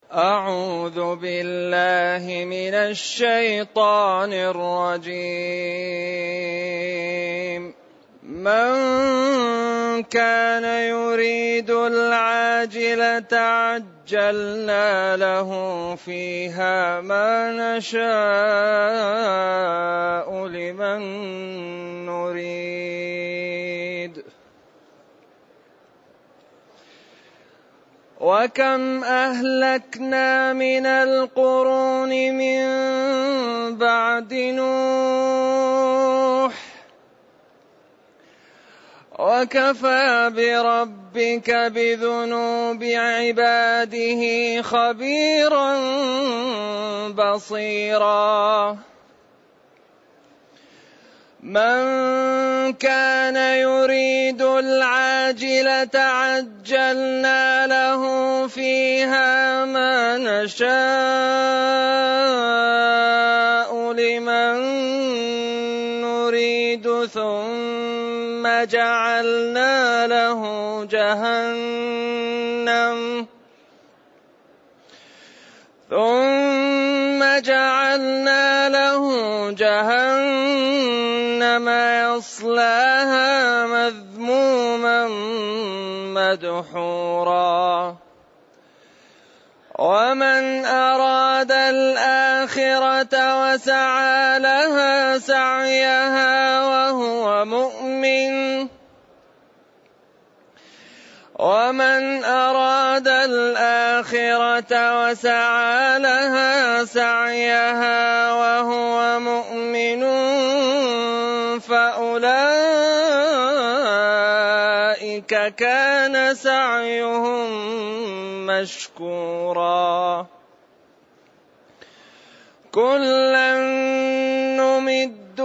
أعوذ بالله من الشيطان الرجيم. من كان يريد العاجلة عجلنا له فيها ما نشاء لمن نريد. وكم أهلكنا من القرون من بعد نوح وكفى بربك بذنوب عباده خبيرا بصيرا. من كان يريد العاجلة عجلنا له فيها ما نشاء لمن نريد ثم جعلنا له جهنم يصلاها مذموما مدحورا. ومن أراد الآخرة وسعى لها سعيها وهو مؤمن فأولئك كان سعيهم مشكورا. كلا نمد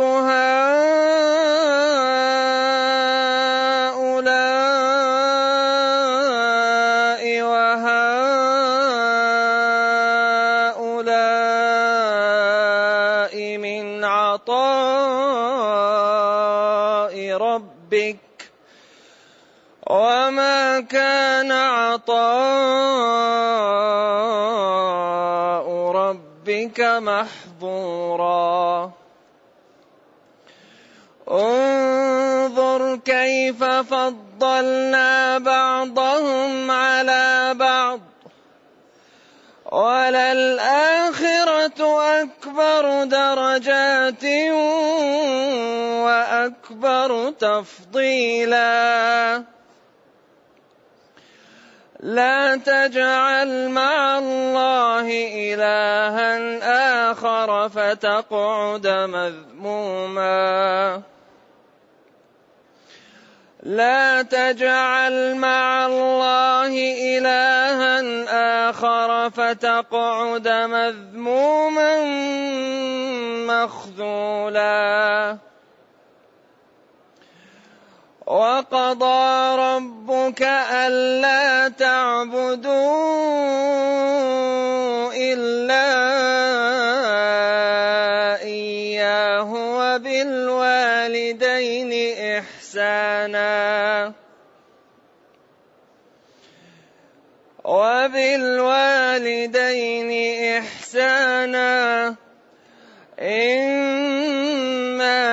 هؤلاء وهؤلاء من عطاء ربك وما كان عطاء ربك محظورا. انظر كيف فضلنا بعضهم على بعض وللآخرة أكبر درجات وأكبر تفضيلا. لا تجعل مع الله إلها آخر فتقعد مذموما مخذولا. وقضى ربك ألا تعبدوا إلا إياه وبالوالدين إحسانا إما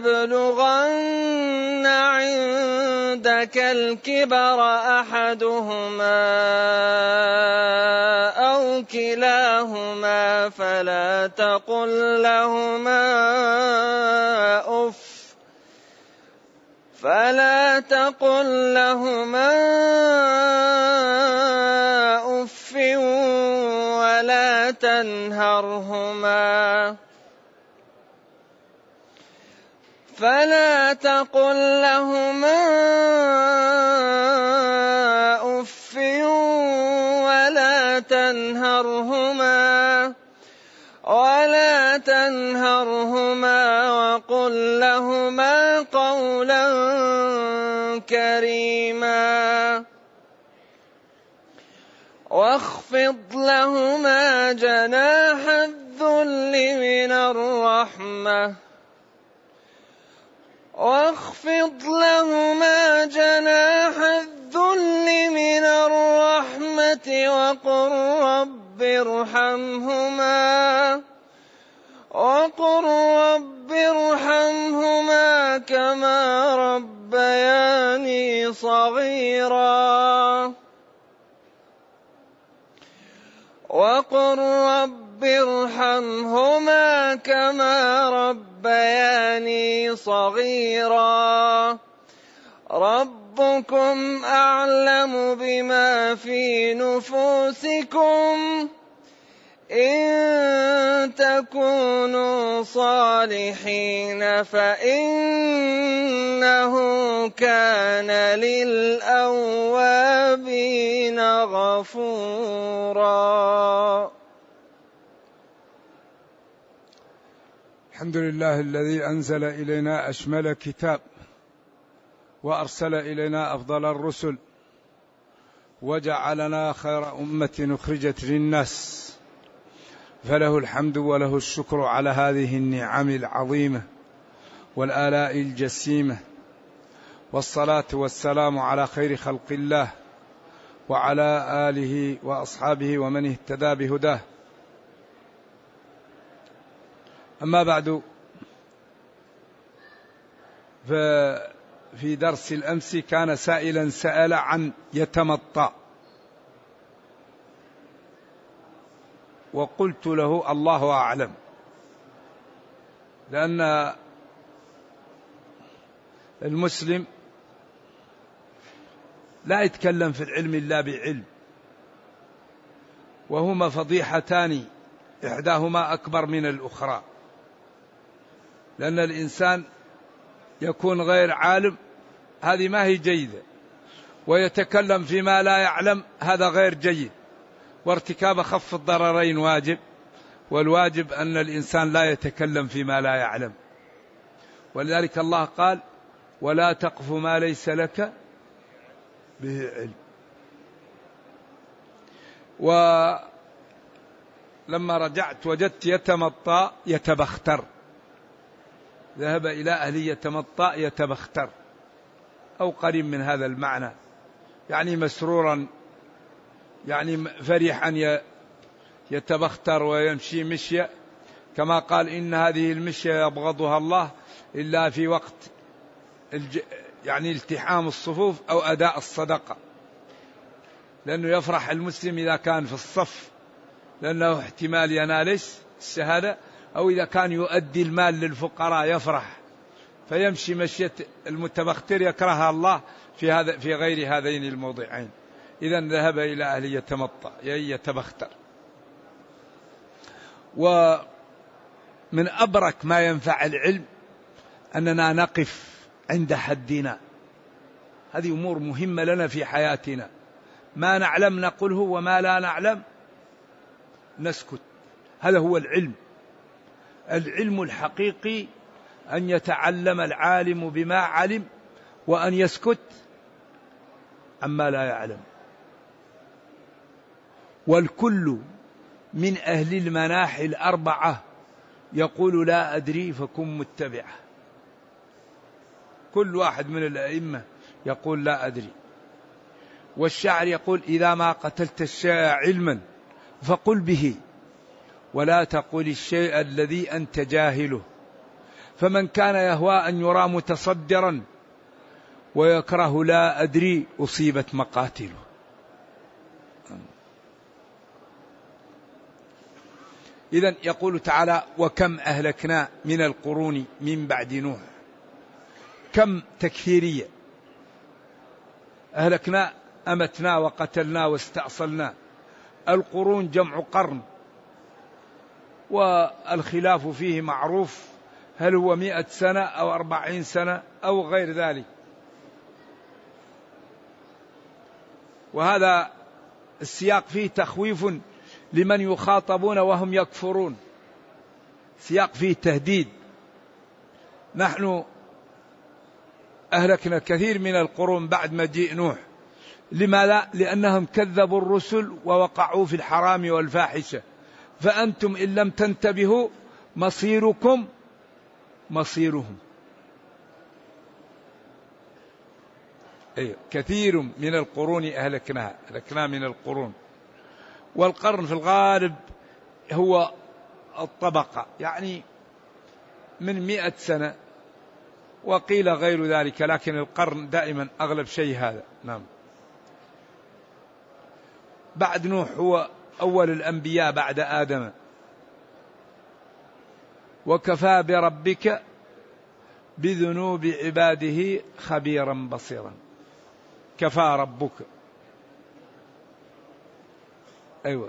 يبلغن عندك الكبر أحدهما أو كلاهما فلا تقل لهما أف ولا تنهرهما وقل لهما قولا كريما. واخفض لهما جناح الذل من الرحمة وقل رب ارحمهما كما ربياني صغيرا وقل رب ارحمهما كما ربياني صغيرا ربكم أعلم بما في نفوسكم إن تكونوا صالحين فإنه كان للأوابين غفورا. الحمد لله الذي أنزل إلينا أشمل كتاب وأرسل إلينا أفضل الرسل وجعلنا خير أمة أخرجت للناس، فله الحمد وله الشكر على هذه النعم العظيمة والآلاء الجسيمة، والصلاة والسلام على خير خلق الله وعلى آله وأصحابه ومن اهتدى بهداه. أما بعد، في درس الأمس كان سائلا سأل عن يتمطى، وقلت له الله أعلم، لأن المسلم لا يتكلم في العلم إلا بعلم، وهما فضيحتان إحداهما أكبر من الأخرى، لأن الإنسان يكون غير عالم، هذه ما هي جيدة، ويتكلم فيما لا يعلم، هذا غير جيد، وارتكاب خف الضررين واجب، والواجب أن الإنسان لا يتكلم فيما لا يعلم. ولذلك الله قال ولا تقف ما ليس لك به علم. ولما رجعت وجدت يتمطى يتبختر، ذهب إلى أهل يتمطى يتبختر، أو قريب من هذا المعنى، يعني مسرورا، يعني فرحا يتبختر ويمشي مشيا، كما قال إن هذه المشية يبغضها الله إلا في وقت يعني التحام الصفوف أو أداء الصدقة، لأنه يفرح المسلم إذا كان في الصف، لأنه احتمال ينال الشهادة، أو إذا كان يؤدي المال للفقراء يفرح، فيمشي مشية المتبختر يكرهها الله في غير هذين الموضعين. إذن ذهب إلى أهل يتمطى يتبختر. ومن أبرك ما ينفع العلم أننا نقف عند حدنا، هذه أمور مهمة لنا في حياتنا، ما نعلم نقوله وما لا نعلم نسكت، هذا هو العلم. العلم الحقيقي أن يتعلم العالم بما علم وأن يسكت عما لا يعلم. والكل من أهل المناحي الأربعة يقول لا أدري فكن متبعه، كل واحد من الأئمة يقول لا أدري. والشاعر يقول إذا ما قتلت الشيء علما فقل به ولا تقل الشيء الذي أنت جاهله، فمن كان يهوى أن يرى متصدرا ويكره لا أدري أصيبت مقاتله. إذن يقول تعالى وكم أهلكنا من القرون من بعد نوح، كم تكثيرية، أهلكنا أمتنا وقتلنا واستأصلنا. القرون جمع قرن، والخلاف فيه معروف، هل هو 100 سنة أو 40 سنة أو غير ذلك. وهذا السياق فيه تخويف لمن يخاطبون وهم يكفرون، سياق فيه تهديد. نحن أهلكنا كثير من القرون بعد مجيء نوح، لماذا؟ لأنهم كذبوا الرسل ووقعوا في الحرام والفاحشة، فأنتم إن لم تنتبهوا مصيركم مصيرهم. كثير من القرون أهلكنا من القرون. والقرن في الغالب هو الطبقة، يعني من 100 سنة، وقيل غير ذلك، لكن القرن دائما أغلب شيء هذا. نعم. بعد نوح هو أول الأنبياء بعد آدم. وكفى بربك بذنوب عباده خبيرا بصيرا. كفى ربك، أيوة،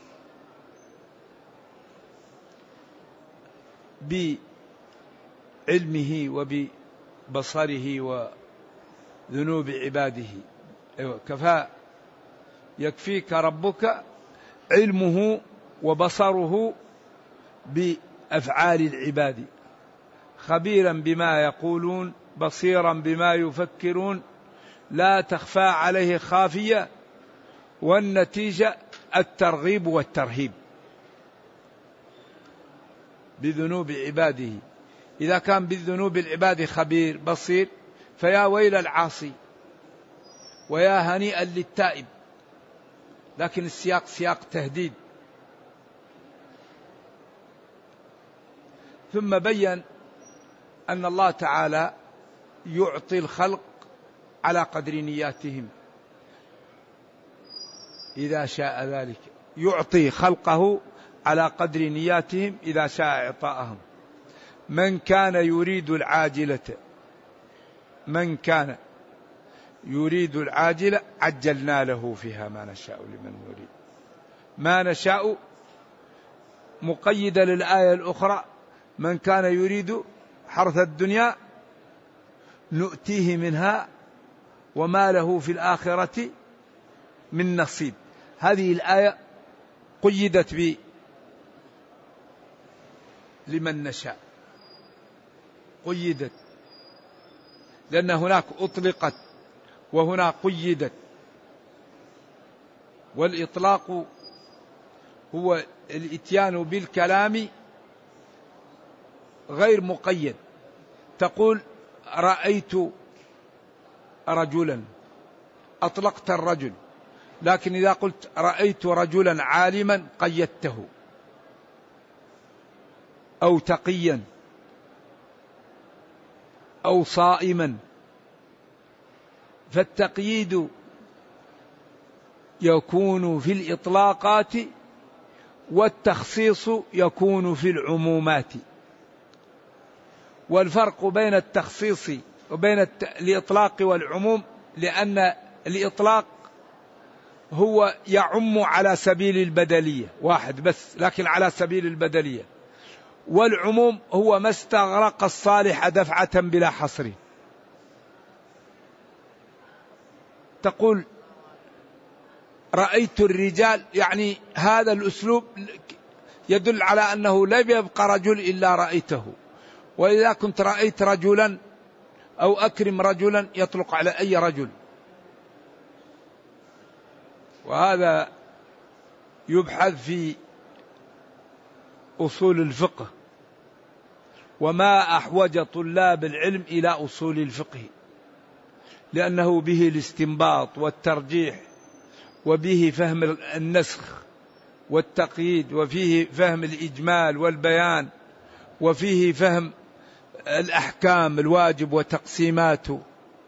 بعلمه وببصره وذنوب عباده. أيوة، كفى، يكفيك ربك علمه وبصره بأفعال العباد، خبيرا بما يقولون بصيرا بما يفكرون، لا تخفى عليه خافية. والنتيجة الترغيب والترهيب بذنوب عباده. إذا كان بالذنوب العباد خبير بصير، فيا ويل العاصي ويا هنيئا للتائب. لكن السياق سياق تهديد. ثم بين أن الله تعالى يعطي الخلق على قدر نياتهم إذا شاء ذلك، يعطي خلقه على قدر نياتهم إذا شاء إعطاءهم. من كان يريد العاجلة عجلنا له فيها ما نشاء لمن نريد. ما نشاء مقيدة للآية الأخرى: من كان يريد حرث الدنيا نؤتيه منها وما له في الآخرة من نصيب. هذه الآية قيدت لمن نشاء، قيدت لأن هناك أطلقت وهنا قيدت. والإطلاق هو الإتيان بالكلام غير مقيد. تقول رأيت رجلا، أطلقت الرجل، لكن إذا قلت رأيت رجلا عالما قيدته، أو تقيا أو صائما. فالتقييد يكون في الإطلاقات، والتخصيص يكون في العمومات. والفرق بين التخصيص وبين الإطلاق والعموم، لأن الإطلاق هو يعم على سبيل البدلية، واحد بس لكن على سبيل البدلية. والعموم هو ما استغرق الصالح دفعة بلا حصر. تقول رأيت الرجال، يعني هذا الأسلوب يدل على أنه لم يبقى رجل إلا رأيته. وإذا كنت رأيت رجلا أو أكرم رجلا يطلق على أي رجل. وهذا يبحث في أصول الفقه، وما أحوج طلاب العلم إلى أصول الفقه، لأنه به الاستنباط والترجيح، وبه فهم النسخ والتقييد، وفيه فهم الإجمال والبيان، وفيه فهم الأحكام، الواجب وتقسيماته،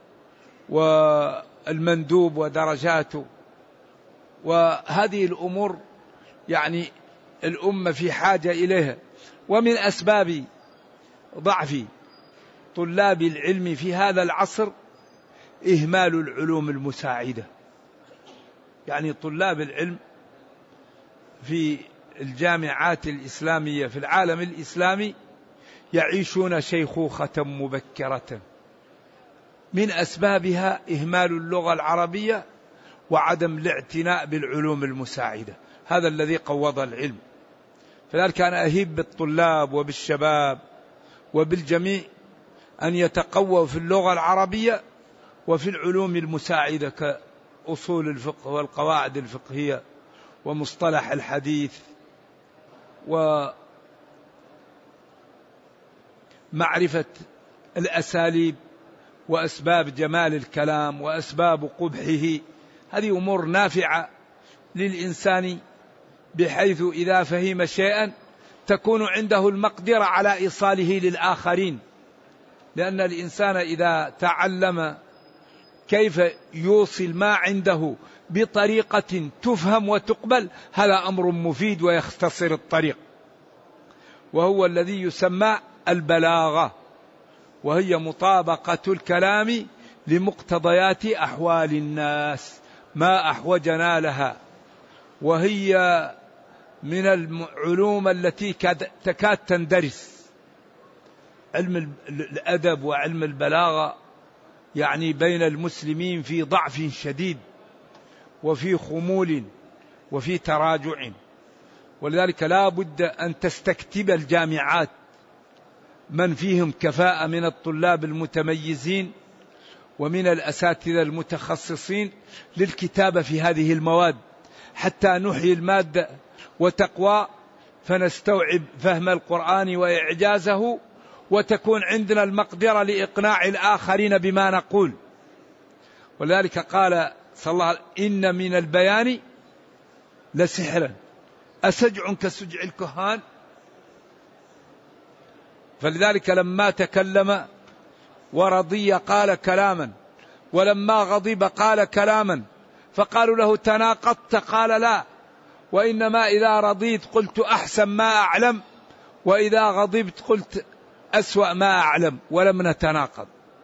والمندوب ودرجاته. وهذه الأمور يعني الأمة في حاجة إليها. ومن أسباب ضعف طلاب العلم في هذا العصر إهمال العلوم المساعدة. يعني طلاب العلم في الجامعات الإسلامية في العالم الإسلامي يعيشون شيخوخة مبكرة، من أسبابها إهمال اللغة العربية وعدم الاعتناء بالعلوم المساعدة. هذا الذي قوض العلم. فذلك أنا أهيب بالطلاب وبالشباب وبالجميع أن يتقووا في اللغة العربية وفي العلوم المساعدة كأصول الفقه والقواعد الفقهية ومصطلح الحديث ومعرفة الأساليب وأسباب جمال الكلام وأسباب قبحه. هذه أمور نافعة للإنسان بحيث إذا فهم شيئا تكون عنده المقدرة على إيصاله للآخرين، لأن الإنسان إذا تعلم كيف يوصل ما عنده بطريقة تفهم وتقبل هذا أمر مفيد ويختصر الطريق، وهو الذي يسمى البلاغة، وهي مطابقة الكلام لمقتضيات أحوال الناس ما أحوجنا لها، وهي من العلوم التي تكاد تندرس. علم الأدب وعلم البلاغة يعني بين المسلمين في ضعف شديد وفي خمول وفي تراجع، ولذلك لا بد أن تستكتب الجامعات من فيهم كفاءة من الطلاب المتميزين ومن الأساتذة المتخصصين للكتابة في هذه المواد، حتى نحيي المادة وتقوى فنستوعب فهم القرآن وإعجازه، وتكون عندنا المقدرة لإقناع الآخرين بما نقول. ولذلك قال صلى الله عليه وسلم: إن من البيان لسحرا أسجع كسجع الكهان. فلذلك لما تكلم ورضي قال كلاما، ولما غضب قال كلاما، فقالوا له: تناقضت؟ قال: لا، وإنما إذا رضيت قلت أحسن ما أعلم، وإذا غضبت قلت أسوأ ما أعلم، ولم نتناقض.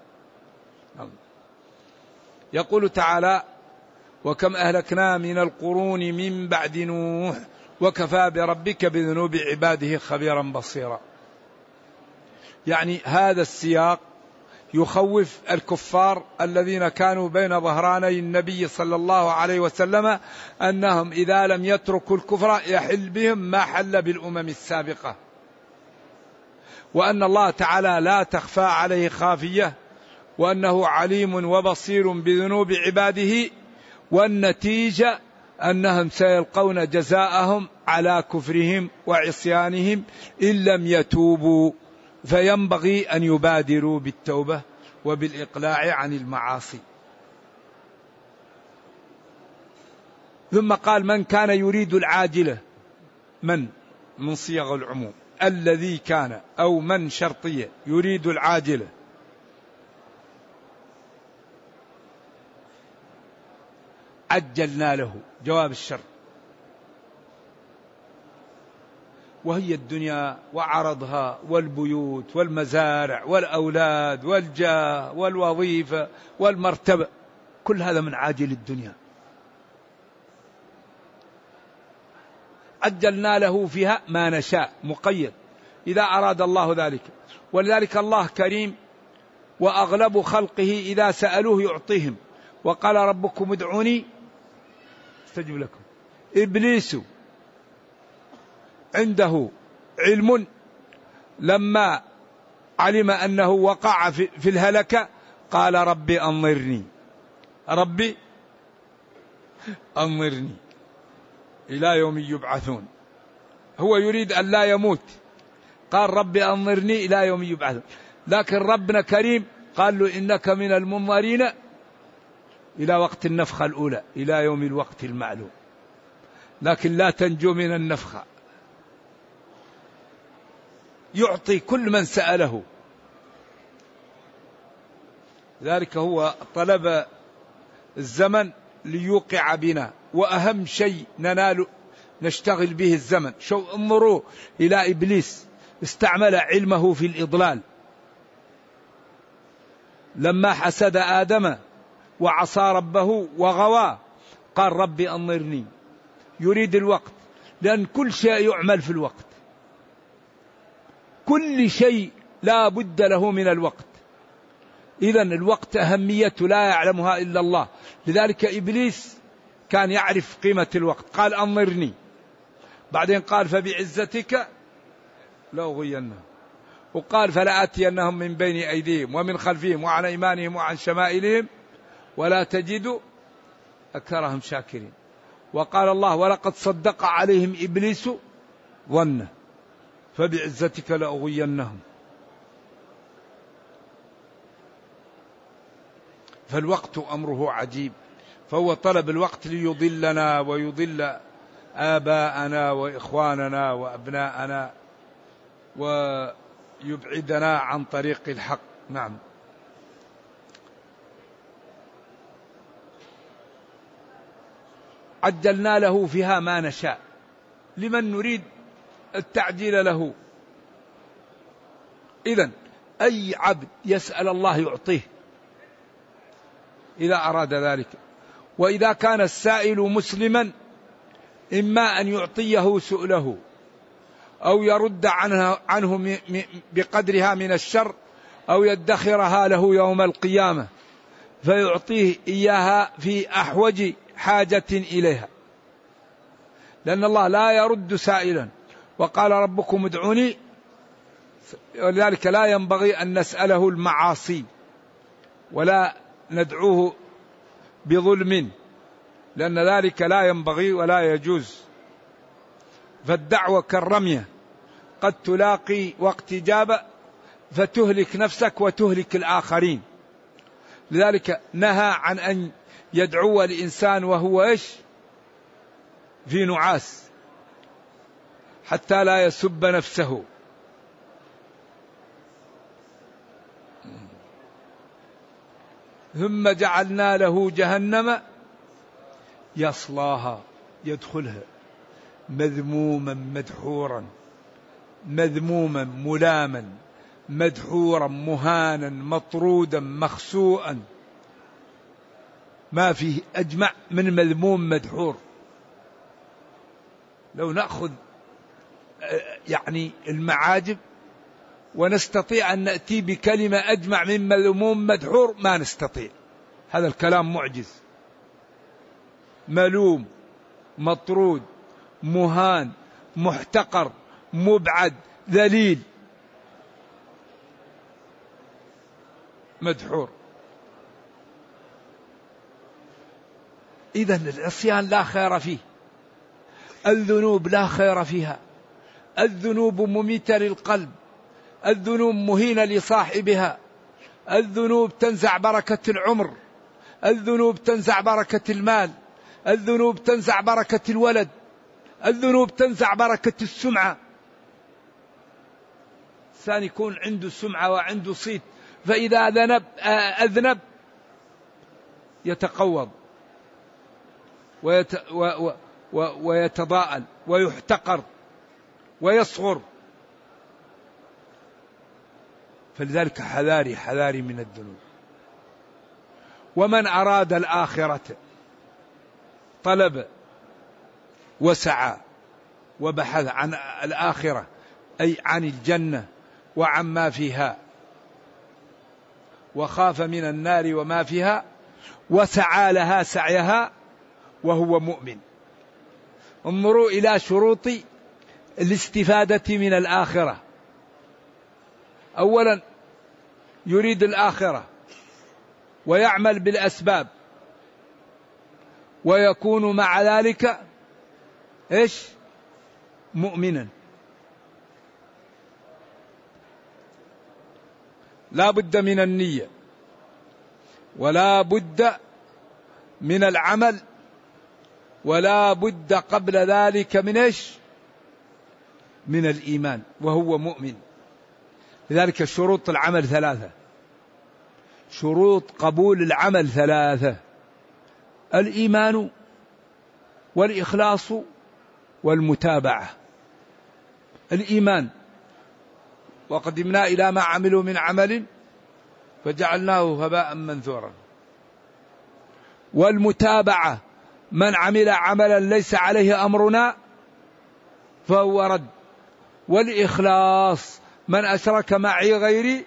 يقول تعالى: وكم أهلكنا من القرون من بعد نوح وكفى بربك بذنوب عباده خبيرا بصيرا. يعني هذا السياق يخوف الكفار الذين كانوا بين ظهراني النبي صلى الله عليه وسلم أنهم إذا لم يتركوا الكفر يحل بهم ما حل بالأمم السابقة، وأن الله تعالى لا تخفى عليه خافية، وأنه عليم وبصير بذنوب عباده، والنتيجة أنهم سيلقون جزاءهم على كفرهم وعصيانهم إن لم يتوبوا، فينبغي أن يبادروا بالتوبة وبالإقلاع عن المعاصي. ثم قال: من كان يريد العاجلة، من صيغ العموم، الذي كان أو من شرطية يريد العاجلة، عجلنا له جواب الشرط، وهي الدنيا وعرضها والبيوت والمزارع والأولاد والجاه والوظيفة والمرتبة، كل هذا من عاجل الدنيا. عجلنا له فيها ما نشاء، مقيد إذا أراد الله ذلك. ولذلك الله كريم، وأغلب خلقه إذا سألوه يعطيهم، وقال: ربكم ادعوني استجب لكم. إبليس عنده علم، لما علم أنه وقع في الهلكة قال: ربي أنظرني، ربي أنظرني إلى يوم يبعثون. هو يريد أن لا يموت، قال: ربي أنظرني إلى يوم يبعثون. لكن ربنا كريم قال له: إنك من المنظرين إلى وقت النفخة الأولى، إلى يوم الوقت المعلوم، لكن لا تنجو من النفخة. يعطي كل من سأله. ذلك هو طلب الزمن ليوقع بنا، وأهم شيء نشتغل به الزمن. انظروا إلى إبليس، استعمل علمه في الإضلال. لما حسد آدم وعصى ربه وغوى قال: ربي أنظرني، يريد الوقت، لأن كل شيء يعمل في الوقت، كل شيء لا بد له من الوقت. إذن الوقت أهميته لا يعلمها إلا الله. لذلك إبليس كان يعرف قيمة الوقت، قال: أنظرني. بعدين قال: فبعزتك لأغوينهم، وقال: فلآتينهم من بين أيديهم ومن خلفهم وعن أيمانهم وعن شمائلهم ولا تجد أكثرهم شاكرين. وقال الله: ولقد صدق عليهم إبليس ظنه فبعزتك لأغوينهم. فالوقت أمره عجيب، فهو طلب الوقت ليضلنا ويضل آباءنا وإخواننا وأبناءنا ويبعدنا عن طريق الحق. نعم. عجلنا له فيها ما نشاء لمن نريد التعجيل له. إذن أي عبد يسأل الله يعطيه إذا أراد ذلك، وإذا كان السائل مسلما إما أن يعطيه سؤله أو يرد عنه بقدرها من الشر أو يدخرها له يوم القيامة فيعطيه إياها في أحوج حاجة إليها، لأن الله لا يرد سائلا، وقال ربكم ادعوني، ولذلك لا ينبغي أن نسأله المعاصي ولا ندعوه بظلم، لأن ذلك لا ينبغي ولا يجوز. فالدعوة كالرمية قد تلاقي وقت إجابة فتهلك نفسك وتهلك الآخرين. لذلك نهى عن أن يدعو الإنسان وهو إيش؟ في نعاس، حتى لا يسب نفسه. ثم جعلنا له جهنم يصلاها، يدخلها مذموما مدحورا، مذموما ملاما، مدحورا مهانا، مطرودا مخسوءا، ما فيه أجمع من مذموم مدحور. لو نأخذ يعني المعاجب ونستطيع أن نأتي بكلمة أجمع من مذموم مدحور ما نستطيع، هذا الكلام معجز. ملوم، مطرود، مهان، محتقر، مبعد، ذليل، مدحور. إذن العصيان لا خير فيه، الذنوب لا خير فيها، الذنوب مميتة للقلب، الذنوب مهينة لصاحبها، الذنوب تنزع بركة العمر، الذنوب تنزع بركة المال، الذنوب تنزع بركة الولد، الذنوب تنزع بركة السمعة. الإنسان يكون عنده سمعة وعنده صيت، فإذا أذنب يتقوض ويتضاءل ويحتقر ويصغر. فلذلك حذاري من الذنوب. ومن أراد الآخرة طلب وسعى وبحث عن الآخرة أي عن الجنة وعن ما فيها، وخاف من النار وما فيها، وسعى لها سعيها وهو مؤمن. انظروا إلى شروط الاستفادة من الآخرة. أولا يريد الآخرة ويعمل بالأسباب ويكون مع ذلك إيش؟ مؤمنا. لا بد من النية، ولا بد من العمل، ولا بد قبل ذلك من إيش؟ من الإيمان وهو مؤمن. لذلك شروط العمل ثلاثة، شروط قبول العمل ثلاثة: الإيمان والإخلاص والمتابعة. الإيمان: وقدمنا إلى ما عملوا من عمل فجعلناه هباء منثورا. والمتابعة: من عمل عملا ليس عليه أمرنا فهو رد. والإخلاص: من أشرك معي غيري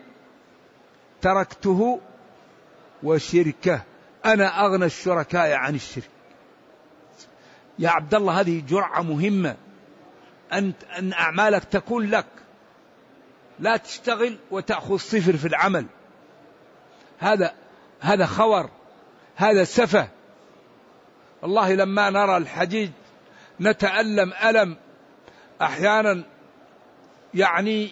تركته وشركه، أنا أغنى الشركاء عن الشرك. يا عبد الله هذه جرعة مهمة، أن أعمالك تكون لك، لا تشتغل وتأخذ صفر في العمل. هذا خور، هذا سفه. والله لما نرى الحجيج نتألم ألم أحيانا يعني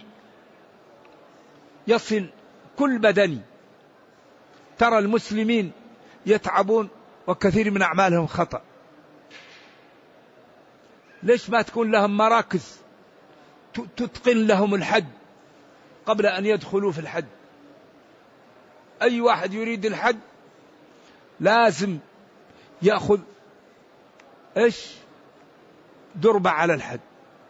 يصل كل بدني. ترى المسلمين يتعبون وكثير من أعمالهم خطأ. ليش ما تكون لهم مراكز تتقن لهم الحج قبل أن يدخلوا في الحج؟ أي واحد يريد الحج لازم يأخذ دربة على الحج،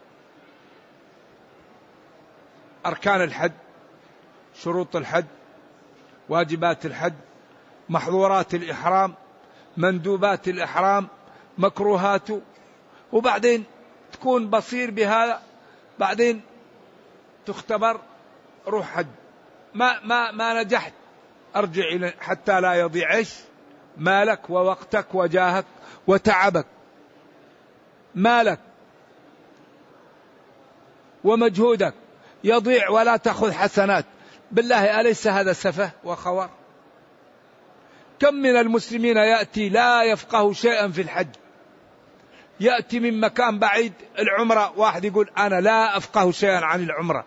أركان الحج، شروط الحج، واجبات الحج، محظورات الإحرام، مندوبات الإحرام، مكروهاته، وبعدين تكون بصير بهذا، بعدين تختبر، روح حج. ما نجحت أرجع إلى حتى لا يضيع مالك ووقتك وجاهك وتعبك، مالك ومجهودك يضيع ولا تأخذ حسنات. بالله أليس هذا سفه وخور؟ كم من المسلمين يأتي لا يفقه شيئا في الحج، يأتي من مكان بعيد العمرة، واحد يقول أنا لا أفقه شيئا عن العمرة.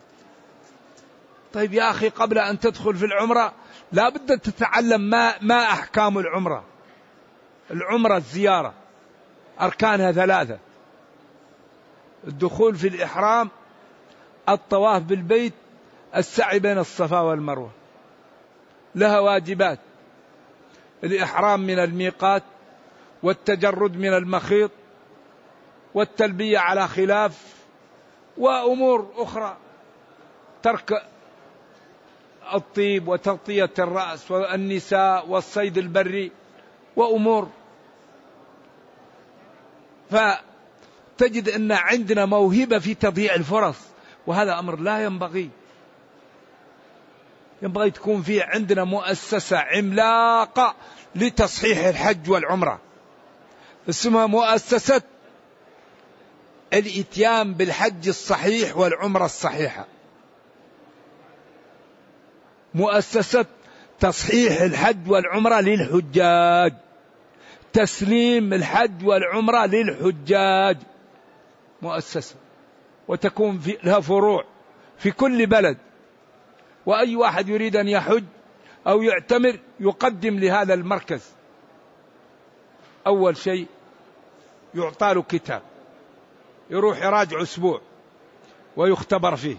طيب يا أخي، قبل أن تدخل في العمرة لا بد تتعلم ما أحكام العمرة. العمرة الزيارة أركانها 3: الدخول في الإحرام، الطواف بالبيت، السعي بين الصفا والمروة. لها واجبات: الإحرام من الميقات، والتجرد من المخيط، والتلبية على خلاف، وأمور أخرى، ترك الطيب وتغطية الرأس والنساء والصيد البري وأمور. فتجد أن عندنا موهبة في تضييع الفرص، وهذا أمر لا ينبغي. ينبغي تكون في عندنا مؤسسة عملاقة لتصحيح الحج والعمرة، اسمها مؤسسة الإتيان بالحج الصحيح والعمرة الصحيحة، مؤسسة تصحيح الحج والعمرة للحجاج، تسليم الحج والعمرة للحجاج، مؤسسة، وتكون لها فروع في كل بلد. وأي واحد يريد أن يحج أو يعتمر يقدم لهذا المركز. أول شيء يعطى له كتاب يروح يراجع أسبوع ويختبر فيه.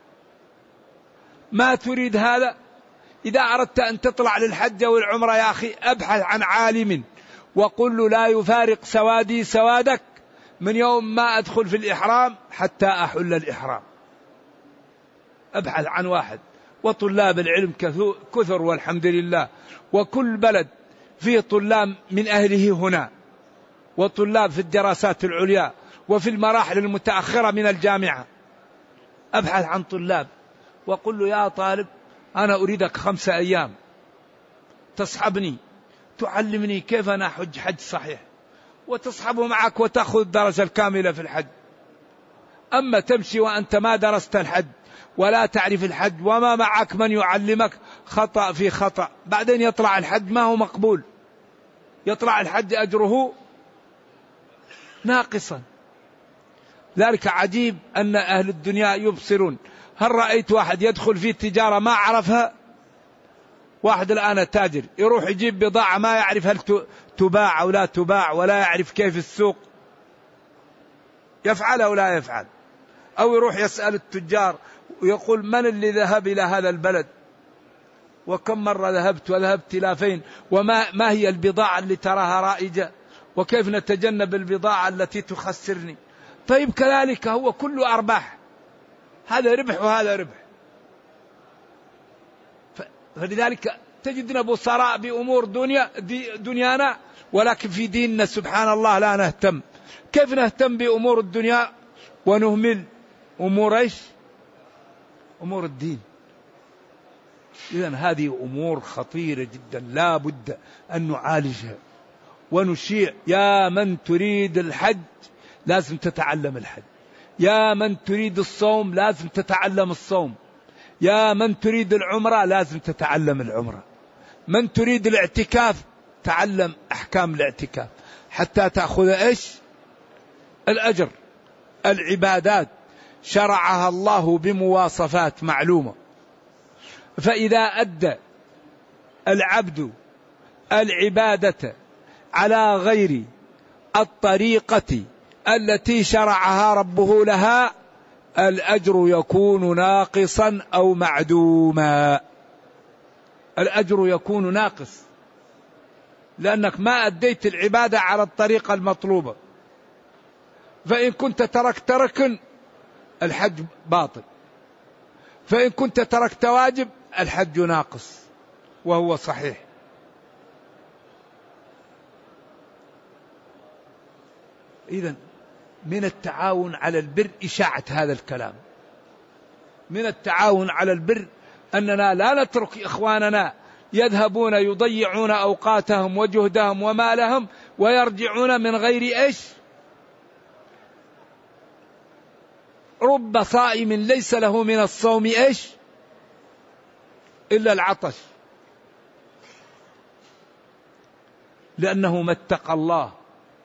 ما تريد هذا، إذا أردت أن تطلع للحج والعمرة يا أخي أبحث عن عالم وقل له لا يفارق سوادي سوادك من يوم ما أدخل في الإحرام حتى أحل الإحرام. أبحث عن واحد، وطلاب العلم كثر والحمد لله، وكل بلد فيه طلاب من أهله هنا، وطلاب في الدراسات العليا وفي المراحل المتأخرة من الجامعة. أبحث عن طلاب وقل له يا طالب أنا أريدك 5 أيام تصحبني تعلمني كيف أنا أحج حج صحيح، وتصحبه معك وتأخذ الدرجة الكاملة في الحج. أما تمشي وأنت ما درست الحج ولا تعرف الحج وما معك من يعلمك، خطأ في خطأ، بعدين يطلع الحج ما هو مقبول، يطلع الحج أجره ناقصا. ذلك عجيب أن أهل الدنيا يبصرون. هل رأيت واحد يدخل في التجارة ما عرفها؟ واحد الآن تاجر يروح يجيب بضاعة ما يعرف هل تباع أو لا تباع، ولا يعرف كيف السوق، يفعل أو لا يفعل. أو يروح يسأل التجار ويقول من اللي ذهب إلى هذا البلد وكم مرة ذهبت وذهبت إلى فين، وما هي البضاعة اللي تراها رائجة، وكيف نتجنب البضاعة التي تخسرني. طيب كذلك هو كله أرباح، هذا ربح وهذا ربح. فلذلك تجدنا بصراء بأمور دنيانا، ولكن في ديننا سبحان الله لا نهتم. كيف نهتم بأمور الدنيا ونهمل أمور أمور الدين؟ إذن هذه أمور خطيرة جدا لا بد أن نعالجها ونشيع. يا من تريد الحج لازم تتعلم الحج، يا من تريد الصوم لازم تتعلم الصوم، يا من تريد العمرة لازم تتعلم العمرة، من تريد الاعتكاف تعلم أحكام الاعتكاف حتى تأخذ الأجر. العبادات شرعها الله بمواصفات معلومة، فإذا أدى العبد العبادة على غير الطريقة التي شرعها ربه لها الأجر يكون ناقصا أو معدوما. الأجر يكون ناقص لأنك ما أديت العبادة على الطريقة المطلوبة. فإن كنت تركت ركن الحج باطل، فإن كنت تركت واجب الحج ناقص، وهو صحيح. إذن من التعاون على البر إشاعة هذا الكلام. من التعاون على البر أننا لا نترك إخواننا يذهبون يضيعون أوقاتهم وجهدهم ومالهم ويرجعون من غير إيش؟ رب صائم ليس له من الصوم إيش؟ إلا العطش، لأنه ما اتقى الله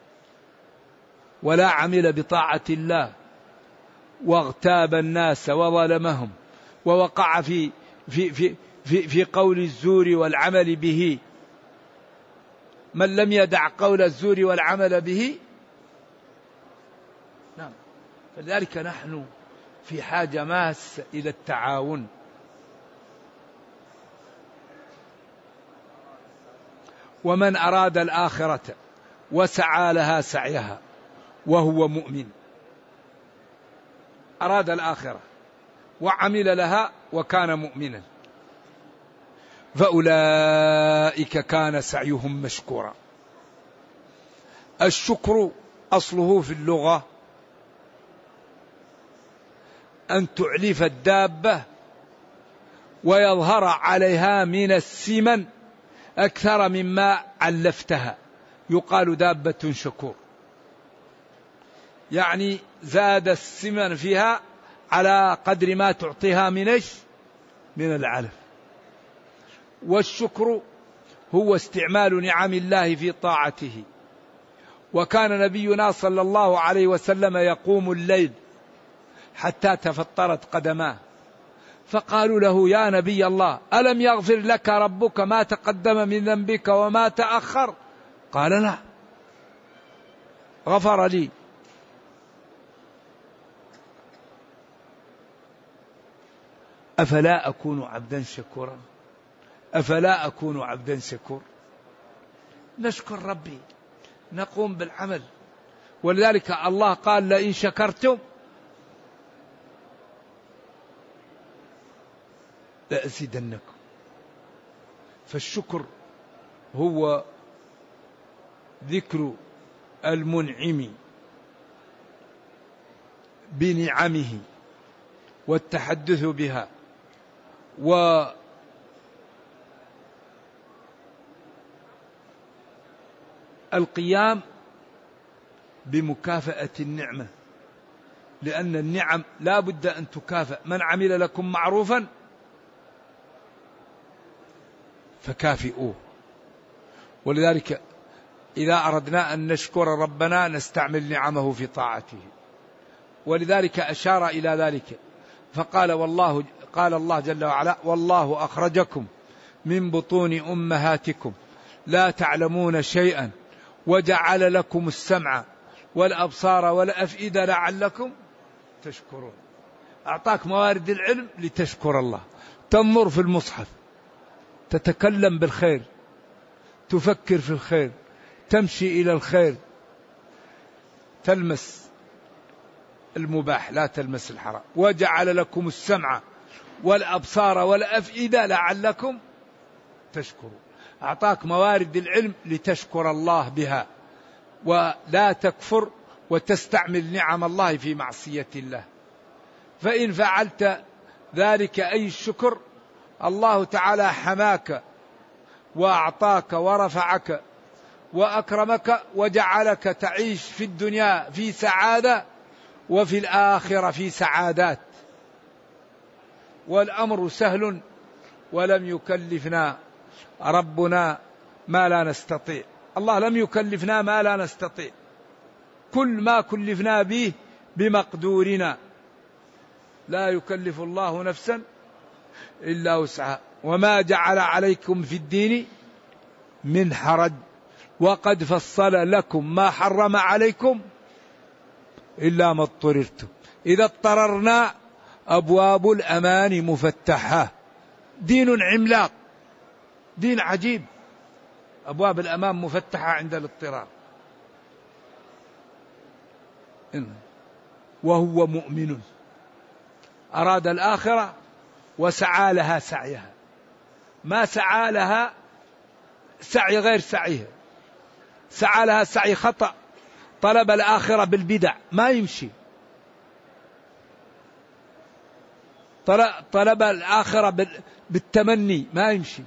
ولا عمل بطاعة الله واغتاب الناس وظلمهم ووقع في قول الزور والعمل به. من لم يدع قول الزور والعمل به. نعم. فلذلك نحن في حاجة ماسة إلى التعاون. ومن أراد الآخرة وسعى لها سعيها وهو مؤمن، أراد الآخرة وعمل لها وكان مؤمنا، فأولئك كان سعيهم مشكورا. الشكر أصله في اللغة أن تعلف الدابة ويظهر عليها من السمن أكثر مما علفتها، يقال دابة شكور، يعني زاد السمن فيها على قدر ما تعطيها من العلف. والشكر هو استعمال نعم الله في طاعته. وكان نبينا صلى الله عليه وسلم يقوم الليل حتى تفطرت قدماه، فقالوا له يا نبي الله ألم يغفر لك ربك ما تقدم من ذنبك وما تأخر؟ قال لا، غفر لي. أفلا أكون عبدا شكورا؟ أفلا أكون عبدا شكور؟ نشكر ربي، نقوم بالعمل. ولذلك الله قال لئن شكرتم لأزيدنكم. فالشكر هو ذكر المنعم بنعمه والتحدث بها والقيام بمكافأة النعمة، لأن النعم لا بد أن تكافأ. من عمل لكم معروفا فكافئوه. ولذلك إذا أردنا أن نشكر ربنا نستعمل نعمه في طاعته. ولذلك أشار إلى ذلك فقال قال الله جل وعلا والله أخرجكم من بطون أمهاتكم لا تعلمون شيئا وجعل لكم السمع والأبصار والأفئدة لعلكم تشكرون. أعطاك موارد العلم لتشكر الله. تنظر في المصحف، تتكلم بالخير، تفكر في الخير، تمشي إلى الخير، تلمس المباح لا تلمس الحرام. وجعل لكم السمع والأبصار والأفئدة لعلكم تشكرون. أعطاك موارد العلم لتشكر الله بها ولا تكفر وتستعمل نعم الله في معصية الله. فإن فعلت ذلك أي الشكر الله تعالى حماك وأعطاك ورفعك وأكرمك وجعلك تعيش في الدنيا في سعادة وفي الآخرة في سعادات. والأمر سهل ولم يكلفنا ربنا ما لا نستطيع. الله لم يكلفنا ما لا نستطيع، كل ما كلفنا به بمقدورنا، لا يكلف الله نفسا إلا وسعها. وما جعل عليكم في الدين من حرج وقد فصل لكم ما حرم عليكم إلا ما اضطررتم. إذا اضطررنا أبواب الأمان مفتحة. دين عملاق، دين عجيب، أبواب الأمان مفتحة عند الاضطرار. وهو مؤمن أراد الآخرة وسعى لها سعيها، ما سعى لها سعي غير سعيها، سعى لها سعي خطأ. طلب الآخرة بالبدع ما يمشي، طلب الآخرة بالتمني ما يمشي،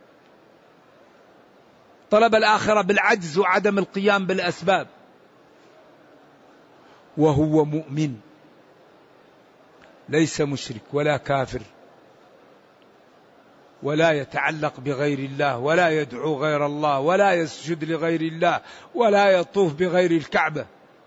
طلب الآخرة بالعجز وعدم القيام بالأسباب. وهو مؤمن ليس مشرك ولا كافر، ولا يتعلق بغير الله، ولا يدعو غير الله، ولا يسجد لغير الله، ولا يطوف بغير الكعبة.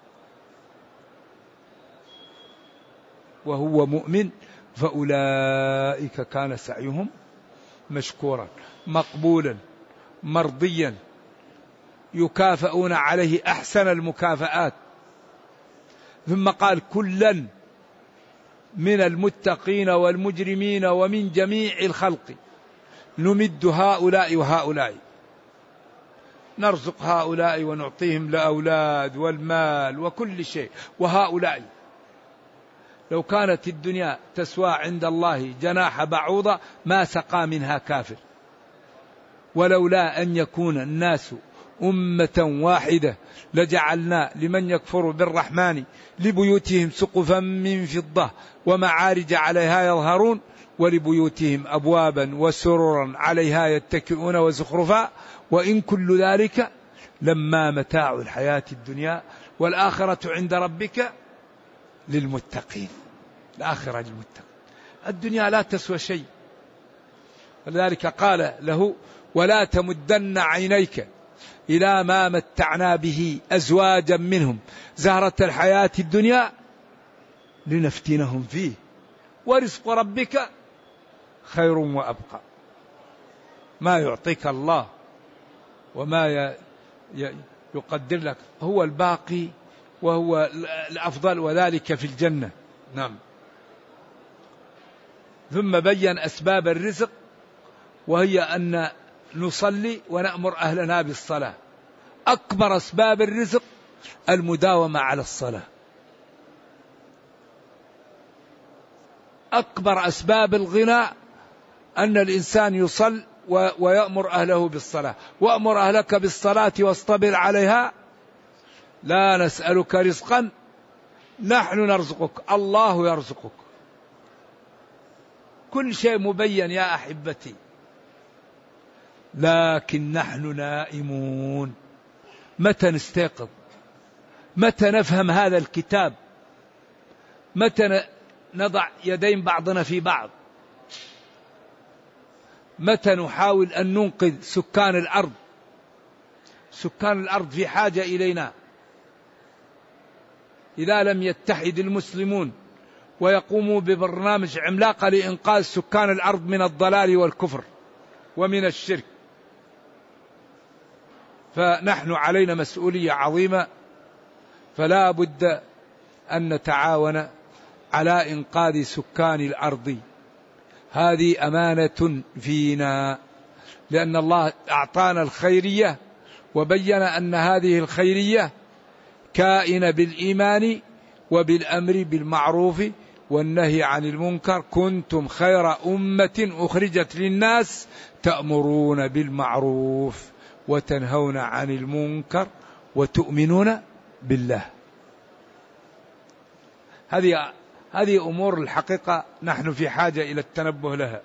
وهو مؤمن فأولئك كان سعيهم مشكورا مقبولا مرضيا، يكافئون عليه أحسن المكافآت. ثم قال كلا من المتقين والمجرمين ومن جميع الخلق نمد هؤلاء وهؤلاء، نرزق هؤلاء ونعطيهم الأولاد والمال وكل شيء. وهؤلاء لو كانت الدنيا تسوى عند الله جناح بعوضة ما سقى منها كافر، ولولا أن يكون الناس أمة واحدة لجعلنا لمن يكفر بالرحمن لبيوتهم سقفا من فضة ومعارج عليها يظهرون ولبيوتهم أبوابا وسررا عليها يتكئون وزخرفا وإن كل ذلك لما متاع الحياة الدنيا والآخرة عند ربك للمتقين. الآخرة للمتقين، الدنيا لا تسوى شيء. ولذلك قال له ولا تمدن عينيك إلى ما متعنا به أزواجا منهم زهرة الحياة الدنيا لنفتنهم فيه ورزق ربك خير وأبقى. ما يعطيك الله وما يقدر لك هو الباقي وهو الأفضل، وذلك في الجنة. نعم. ثم بين أسباب الرزق، وهي أن نصلي ونأمر أهلنا بالصلاة. أكبر أسباب الرزق المداومة على الصلاة. أكبر أسباب الغنى أن الإنسان يصل ويأمر أهله بالصلاة. وأمر أهلك بالصلاة واصطبر عليها لا نسألك رزقا نحن نرزقك، الله يرزقك. كل شيء مبين يا أحبتي، لكن نحن نائمون. متى نستيقظ؟ متى نفهم هذا الكتاب؟ متى نضع يدين بعضنا في بعض؟ متى نحاول أن ننقذ سكان الأرض؟ سكان الأرض في حاجة إلينا. إذا لم يتحد المسلمون ويقوموا ببرنامج عملاق لإنقاذ سكان الأرض من الضلال والكفر ومن الشرك، فنحن علينا مسؤولية عظيمة. فلا بد أن نتعاون على إنقاذ سكان الأرض. هذه أمانة فينا، لأن الله أعطانا الخيرية وبين أن هذه الخيرية كائنة بالإيمان وبالأمر بالمعروف والنهي عن المنكر. كنتم خير أمة أخرجت للناس تأمرون بالمعروف وتنهون عن المنكر وتؤمنون بالله. هذه أمور الحقيقة نحن في حاجة إلى التنبه لها.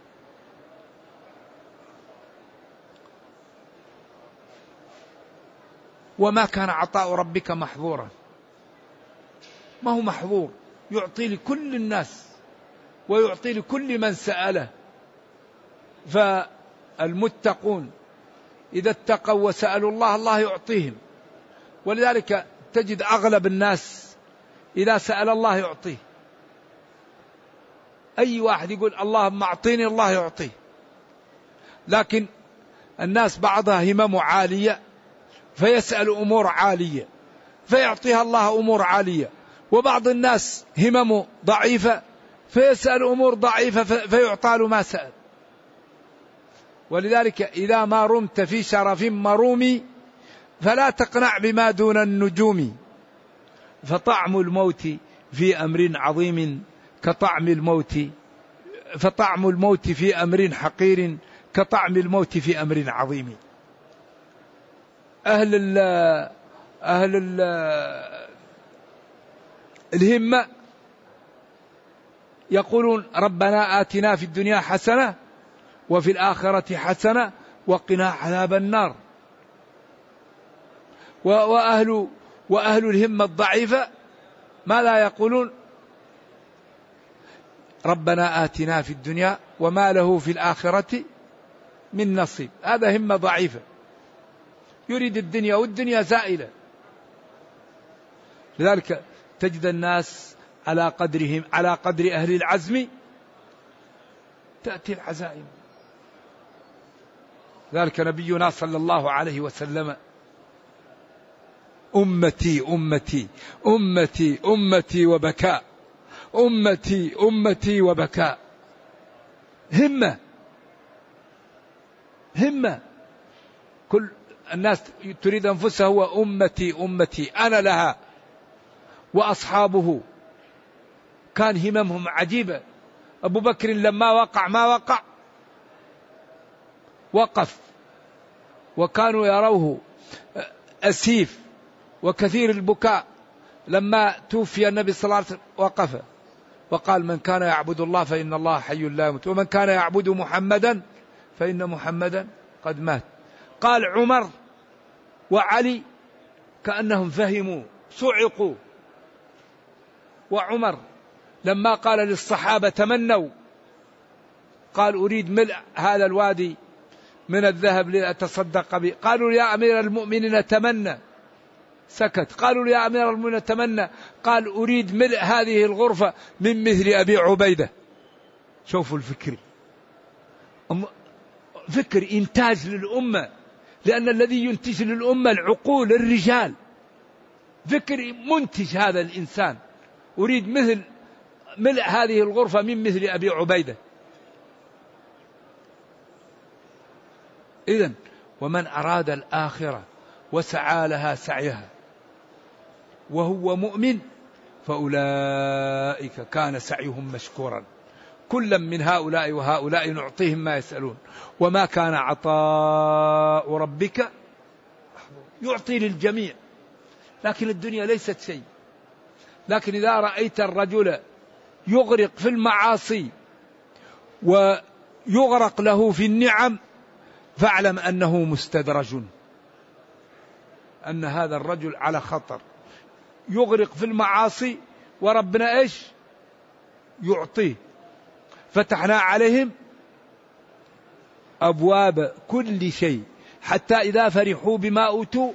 وما كان عطاء ربك محظورا، ما هو محظور، يعطي لكل الناس ويعطي لكل من سأله. فالمتقون إذا اتقوا وسألوا الله الله يعطيهم. ولذلك تجد أغلب الناس إذا سأل الله يعطيه. أي واحد يقول اللهم أعطيني الله يعطيه. لكن الناس بعضها همم عالية فيسأل أمور عالية فيعطيها الله أمور عالية، وبعض الناس هممه ضعيفة فيسأل أمور ضعيفة فيعطى له ما سأل. ولذلك إذا ما رمت في شرف مرومي فلا تقنع بما دون النجوم، فطعم الموت في أمر عظيم كطعم الموت، فطعم الموت في أمر حقير كطعم الموت في أمر عظيم. أهل الهمة يقولون ربنا آتنا في الدنيا حسنة وفي الآخرة حسنة وقنا عذاب النار. وأهل الهمة الضعيفة ما لا يقولون ربنا آتنا في الدنيا وما له في الآخرة من نصيب. هذا همة ضعيفة، يريد الدنيا والدنيا زائلة. لذلك تجد الناس على قدرهم، على قدر أهل العزم تأتي العزائم. ذلك نبينا صلى الله عليه وسلم أمتي أمتي أمتي أمتي وبكاء، أمتي أمتي وبكاء. همة كل الناس تريد أنفسها وأمتي أمتي أنا لها. وأصحابه كان هممهم عجيبة. أبو بكر لما وقع ما وقع وقف، وكانوا يروه أسيف وكثير البكاء. لما توفي النبي صلى الله عليه وسلم وقف وقال من كان يعبد الله فإن الله حي لا يموت ومن كان يعبد محمدا فإن محمدا قد مات. قال عمر وعلي كأنهم فهموا صعقوا. وعمر لما قال للصحابة تمنوا، قال أريد ملء هذا الوادي من الذهب لأتصدق به. قالوا يا أمير المؤمنين تمنى، سكت. قالوا يا أمير المؤمنين تمنى، قال أريد ملء هذه الغرفة من مثل أبي عبيدة. شوفوا الفكر، فكر إنتاج للأمة، لأن الذي ينتج للأمة العقول الرجال. فكر منتج هذا الإنسان، أريد مثل ملء هذه الغرفة من مثل أبي عبيدة. إذن ومن أراد الآخرة وسعى لها سعيها وهو مؤمن فأولئك كان سعيهم مشكورا. كلا من هؤلاء وهؤلاء نعطيهم ما يسألون وما كان عطاء ربك يعطي للجميع. لكن الدنيا ليست شيء. لكن إذا رأيت الرجل يغرق في المعاصي ويغرق له في النعم فاعلم أنه مستدرج، أن هذا الرجل على خطر. يغرق في المعاصي وربنا إيش يعطيه. فتحنا عليهم أبواب كل شيء حتى إذا فرحوا بما أوتوا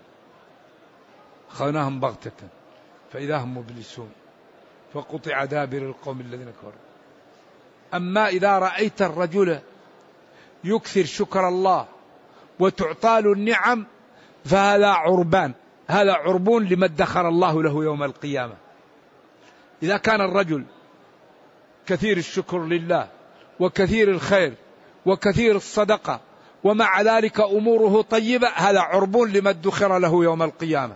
خذناهم بغتة فإذا هم مبلسون فقطع دابر القوم الذين كفروا. أما إذا رأيت الرجل يكثر شكر الله وتعطى له النعم فهذا عربان، هذا عربون لما ادخر الله له يوم القيامة. إذا كان الرجل كثير الشكر لله وكثير الخير وكثير الصدقة ومع ذلك أموره طيبة، هذا عربون لما ادخر له يوم القيامة.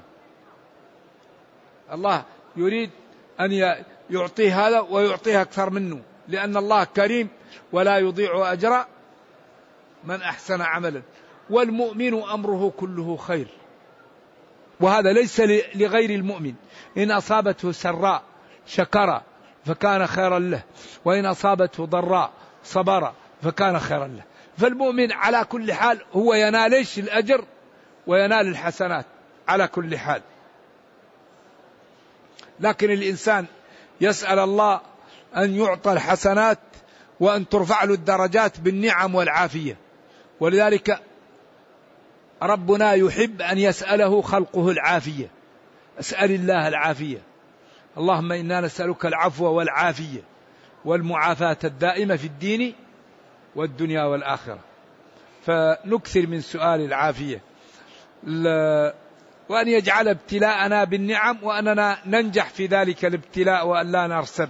الله يريد أن يعطيه هذا ويعطيه أكثر منه، لأن الله كريم ولا يضيع أجر من أحسن عملا. والمؤمن أمره كله خير، وهذا ليس لغير المؤمن. إن أصابته سراء شكر فكان خيرا له، وإن أصابته ضراء صبر فكان خيرا له. فالمؤمن على كل حال هو ينال الأجر وينال الحسنات على كل حال. لكن الإنسان يسأل الله أن يعطى الحسنات وأن ترفع له الدرجات بالنعم والعافية. ولذلك ربنا يحب أن يسأله خلقه العافية. أسأل الله العافية. اللهم إنا نسألك العفو والعافية والمعافاة الدائمة في الدين والدنيا والآخرة. فنكثر من سؤال العافية. وأن يجعل ابتلاءنا بالنعم وأننا ننجح في ذلك الابتلاء وأن لا نرسب.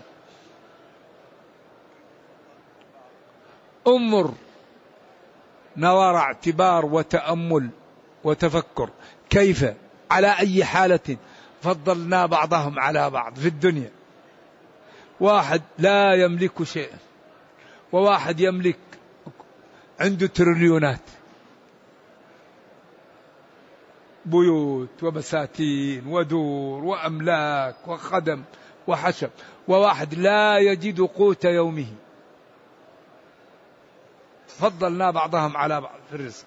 انظر نوار اعتبار وتأمل وتفكر كيف على أي حالة فضلنا بعضهم على بعض في الدنيا. واحد لا يملك شيئا وواحد يملك عنده تريليونات، بيوت وبساتين ودور وأملاك وخدم وحشم، وواحد لا يجد قوت يومه. فضلنا بعضهم على بعض في الرزق.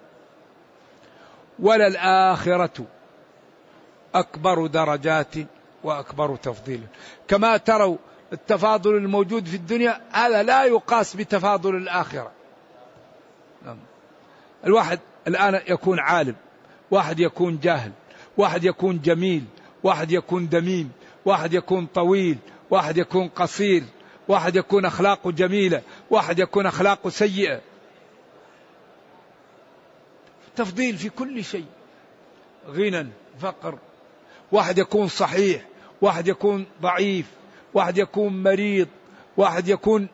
وللآخرة أكبر درجات وأكبر تفضيل. كما تروا التفاضل الموجود في الدنيا هذا لا يقاس بتفاضل الآخرة. الواحد الآن يكون عالم، واحد يكون جاهل، واحد يكون جميل، واحد يكون دميم، واحد يكون طويل، واحد يكون قصير، واحد يكون أخلاقه جميلة، واحد يكون أخلاقه سيئة. تفضيل في كل شيء، غنى فقر، واحد يكون صحيح، واحد يكون ضعيف، واحد يكون مريض، واحد يكون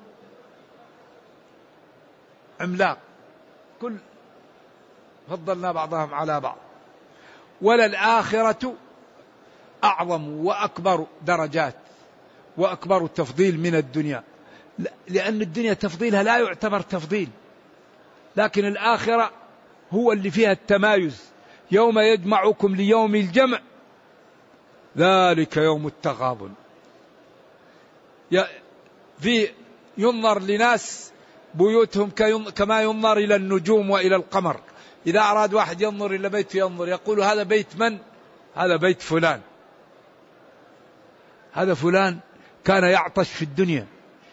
عملاق، كل فضلنا بعضهم على بعض. وللآخرة أعظم وأكبر درجات وأكبر تفضيل من الدنيا، لأن الدنيا تفضيلها لا يعتبر تفضيل، لكن الآخرة هو اللي فيها التمايز. يوم يجمعكم ليوم الجمع ذلك يوم التغابن. ينظر لناس بيوتهم كما ينظر إلى النجوم وإلى القمر. إذا أراد واحد ينظر إلى بيت ينظر يقول هذا بيت من؟ هذا بيت فلان. هذا فلان كان يعطش في الدنيا،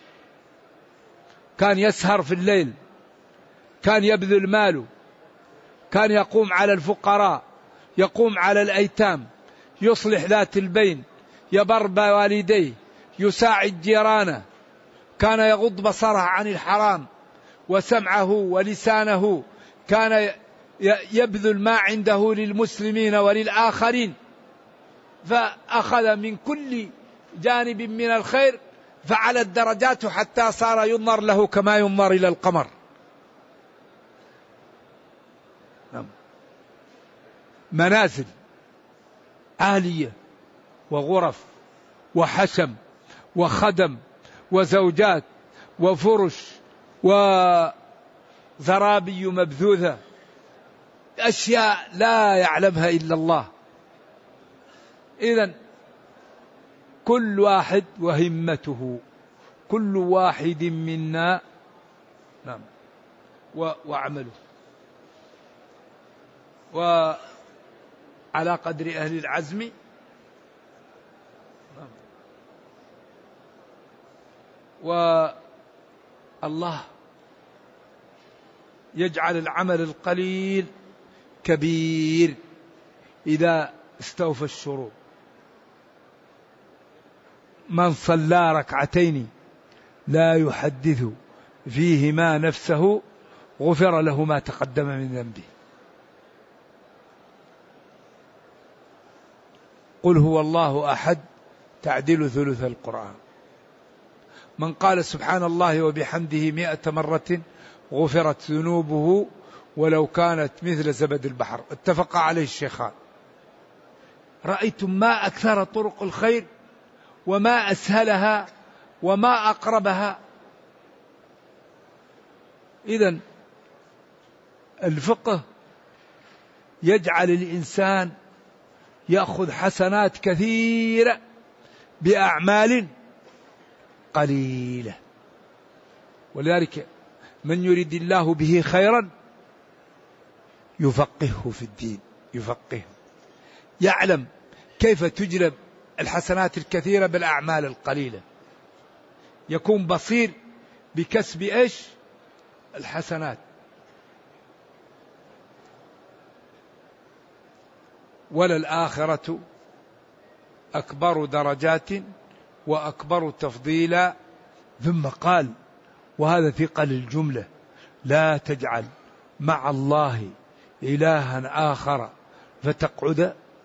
كان يسهر في الليل، كان يبذل ماله، كان يقوم على الفقراء، يقوم على الأيتام، يصلح ذات البين، يبر بوالديه، يساعد جيرانه، كان يغض بصره عن الحرام وسمعه ولسانه، كان يبذل ما عنده للمسلمين وللآخرين، فأخذ من كل جانب من الخير، فعلى الدرجات حتى صار ينظر له كما ينظر إلى القمر. منازل عالية وغرف وحشم وخدم وزوجات وفرش وزرابي مبثوثة، أشياء لا يعلمها إلا الله. إذن كل واحد وهمته، كل واحد منا نعم وعمله، وعلى قدر أهل العزم والله يجعل العمل القليل كبير إذا استوفى الشروط. من صلى ركعتين لا يحدث فيهما نفسه غفر له ما تقدم من ذنبه. قل هو الله أحد تعدل ثلث القرآن. من قال سبحان الله وبحمده 100 مرة غفرت ذنوبه ولو كانت مثل زبد البحر. اتفق عليه الشيخان. رأيتم ما أكثر طرق الخير وما أسهلها وما أقربها. إذن الفقه يجعل الإنسان يأخذ حسنات كثيرة بأعمال قليلة. ولذلك من يريد الله به خيرا يفقهه في الدين، يفقهه، يعلم كيف تجلب الحسنات الكثيرة بالأعمال القليلة، يكون بصير بكسب إيش؟ الحسنات. وللآخرة أكبر درجات وأكبر تفضيلا. ثم قال وهذا ثقل الجملة: لا تجعل مع الله إلها آخر فتقعد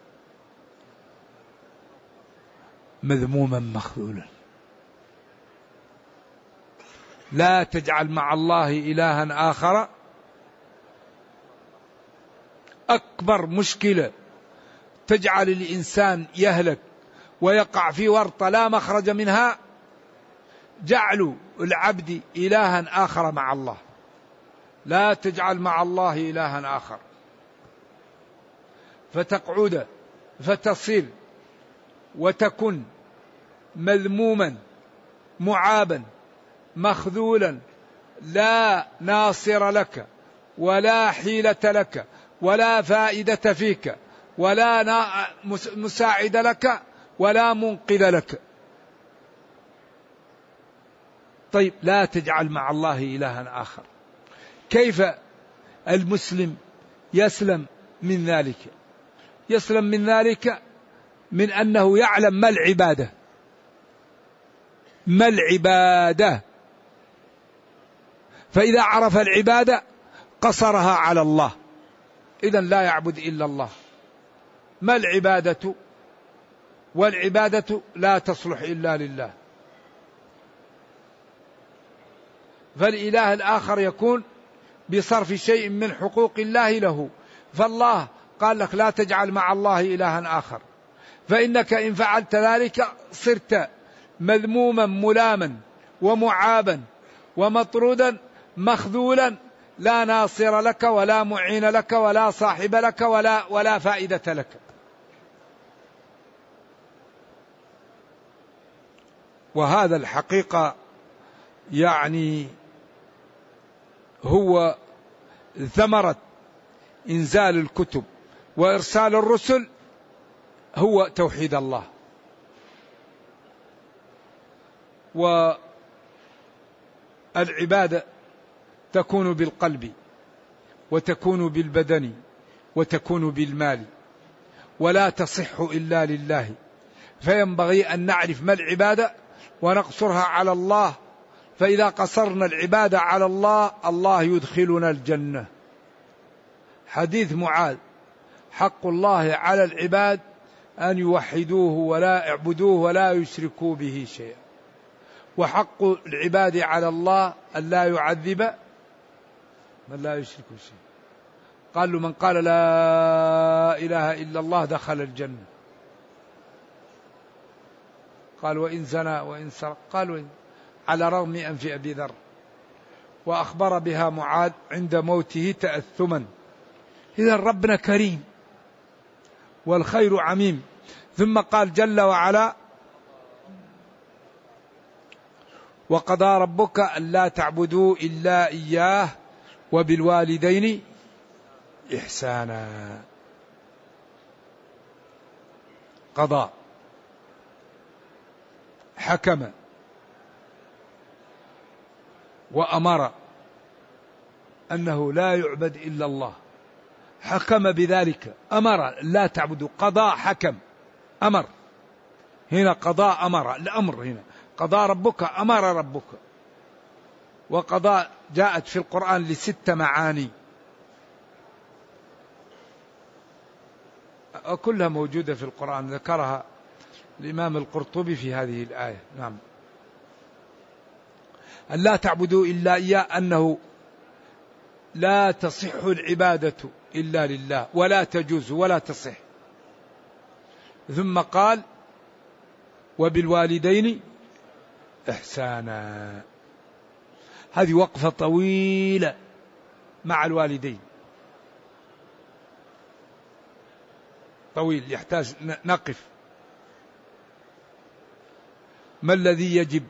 مذموما مخذولا. لا تجعل مع الله إلها آخر. أكبر مشكلة تجعل الإنسان يهلك ويقع في ورطة لا مخرج منها جعل العبد إلها آخر مع الله. لا تجعل مع الله إلها آخر فتقعد فتصل وتكن مذموما معابا مخذولا، لا ناصر لك ولا حيلة لك ولا فائدة فيك ولا مساعد لك ولا منقذ لك. طيب لا تجعل مع الله إلها آخر. كيف المسلم يسلم من ذلك؟ يسلم من ذلك من أنه يعلم ما العبادة، ما العبادة. فإذا عرف العبادة قصرها على الله، إذن لا يعبد إلا الله. ما العبادة؟ والعبادة لا تصلح إلا لله. فالإله الآخر يكون بصرف شيء من حقوق الله له. فالله قال لك لا تجعل مع الله إلها آخر، فإنك إن فعلت ذلك صرت مذموما ملاما ومعابا ومطرودا مخذولا، لا ناصر لك ولا معين لك ولا صاحب لك ولا فائدة لك. وهذا الحقيقة يعني هو ثمرة إنزال الكتب وإرسال الرسل، هو توحيد الله. والعبادة تكون بالقلب وتكون بالبدن وتكون بالمال، ولا تصح إلا لله. فينبغي أن نعرف ما العبادة ونقصرها على الله. فإذا قصرنا العبادة على الله، الله يدخلنا الجنة. حديث معاذ: حق الله على العباد أن يوحدوه ولا يعبدوه ولا يشركوا به شيئا، وحق العباد على الله أن لا يعذب من لا يشرك شيئا. قال له: من قال لا إله إلا الله دخل الجنة. قال: وإن زنى وإن سرق؟ قال: وإن، على رغم أنف أبي ذر. وأخبر بها معاذ عند موته تأثما. إذا ربنا كريم والخير عميم. ثم قال جل وعلا: وقضى ربك ألا تعبدوا إلا إياه وبالوالدين إحسانا. قضى، حكم، وأمر أنه لا يعبد إلا الله. حكم بذلك، أمر لا تعبدوا. قضى، حكم، أمر. هنا قضى أمر، الأمر هنا قضى ربك، أمر ربك. وقضى جاءت في القرآن ل6 معاني، كلها موجودة في القرآن، ذكرها الإمام القرطبي في هذه الآية. نعم. أن لا تعبدوا إلا إياه، أنه لا تصح العبادة إلا لله، ولا تجوز ولا تصح. ثم قال: وبالوالدين إحسانا. هذه وقفة طويلة مع الوالدين، طويل يحتاج نقف. ما الذي يجب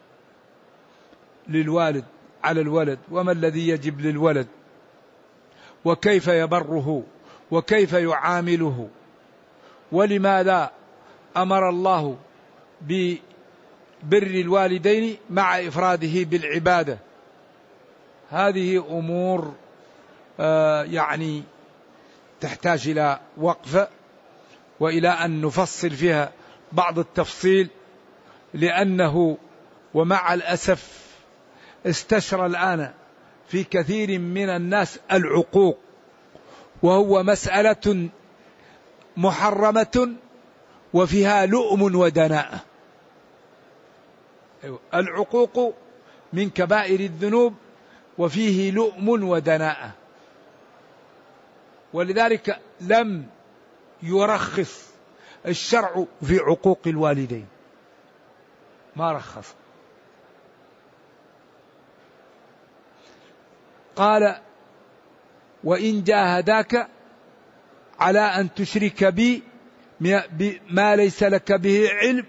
للوالد على الولد، وما الذي يجب للولد، وكيف يبره وكيف يعامله، ولماذا أمر الله ببر الوالدين مع إفراده بالعبادة. هذه أمور يعني تحتاج إلى وقفة وإلى أن نفصل فيها بعض التفصيل، لأنه ومع الأسف استشرى الآن في كثير من الناس العقوق، وهو مسألة محرمة وفيها لؤم ودناءة. العقوق من كبائر الذنوب وفيه لؤم ودناءة، ولذلك لم يرخص الشرع في عقوق الوالدين، ما رخص. قال وإن جاهداك على أن تشرك بي ما ليس لك به علم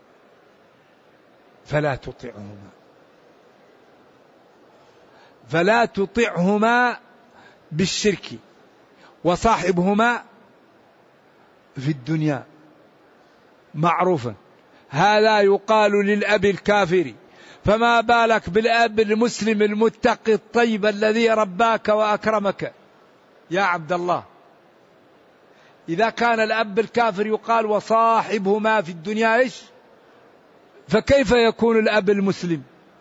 فلا تطعهما بالشرك وصاحبهما في الدنيا معروفا. هذا يقال للأب الكافر، فما بالك بالأب المسلم المتقي الطيب الذي رباك وأكرمك يا عبد الله. إذا كان الأب الكافر يقال وصاحبهما في الدنيا إيش، فكيف يكون الأب المسلم؟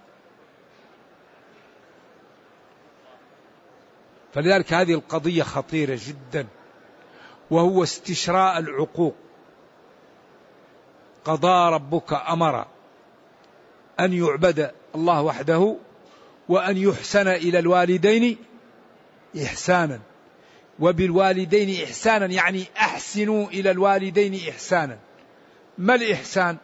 فلذلك هذه القضية خطيرة جدا، وهو استشراء العقوق. قضى ربك أمر أن يعبد الله وحده وأن يحسن إلى الوالدين إحسانا، وبالوالدين إحسانا يعني أحسنوا إلى الوالدين إحسانا. ما الإحسان؟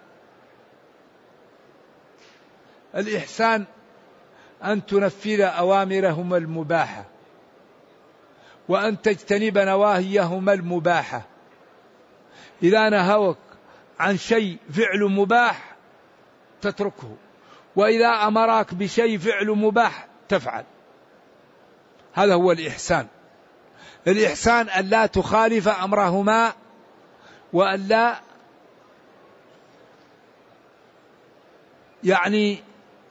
الإحسان أن تنفذ أوامرهما المباحة وأن تجتنب نواهيهما المباحة. إذا نهوك عن شيء فعل مباح تتركه، وإذا أمرك بشيء فعل مباح تفعل. هذا هو الإحسان. الإحسان أن لا تخالف أمرهما، وأن لا يعني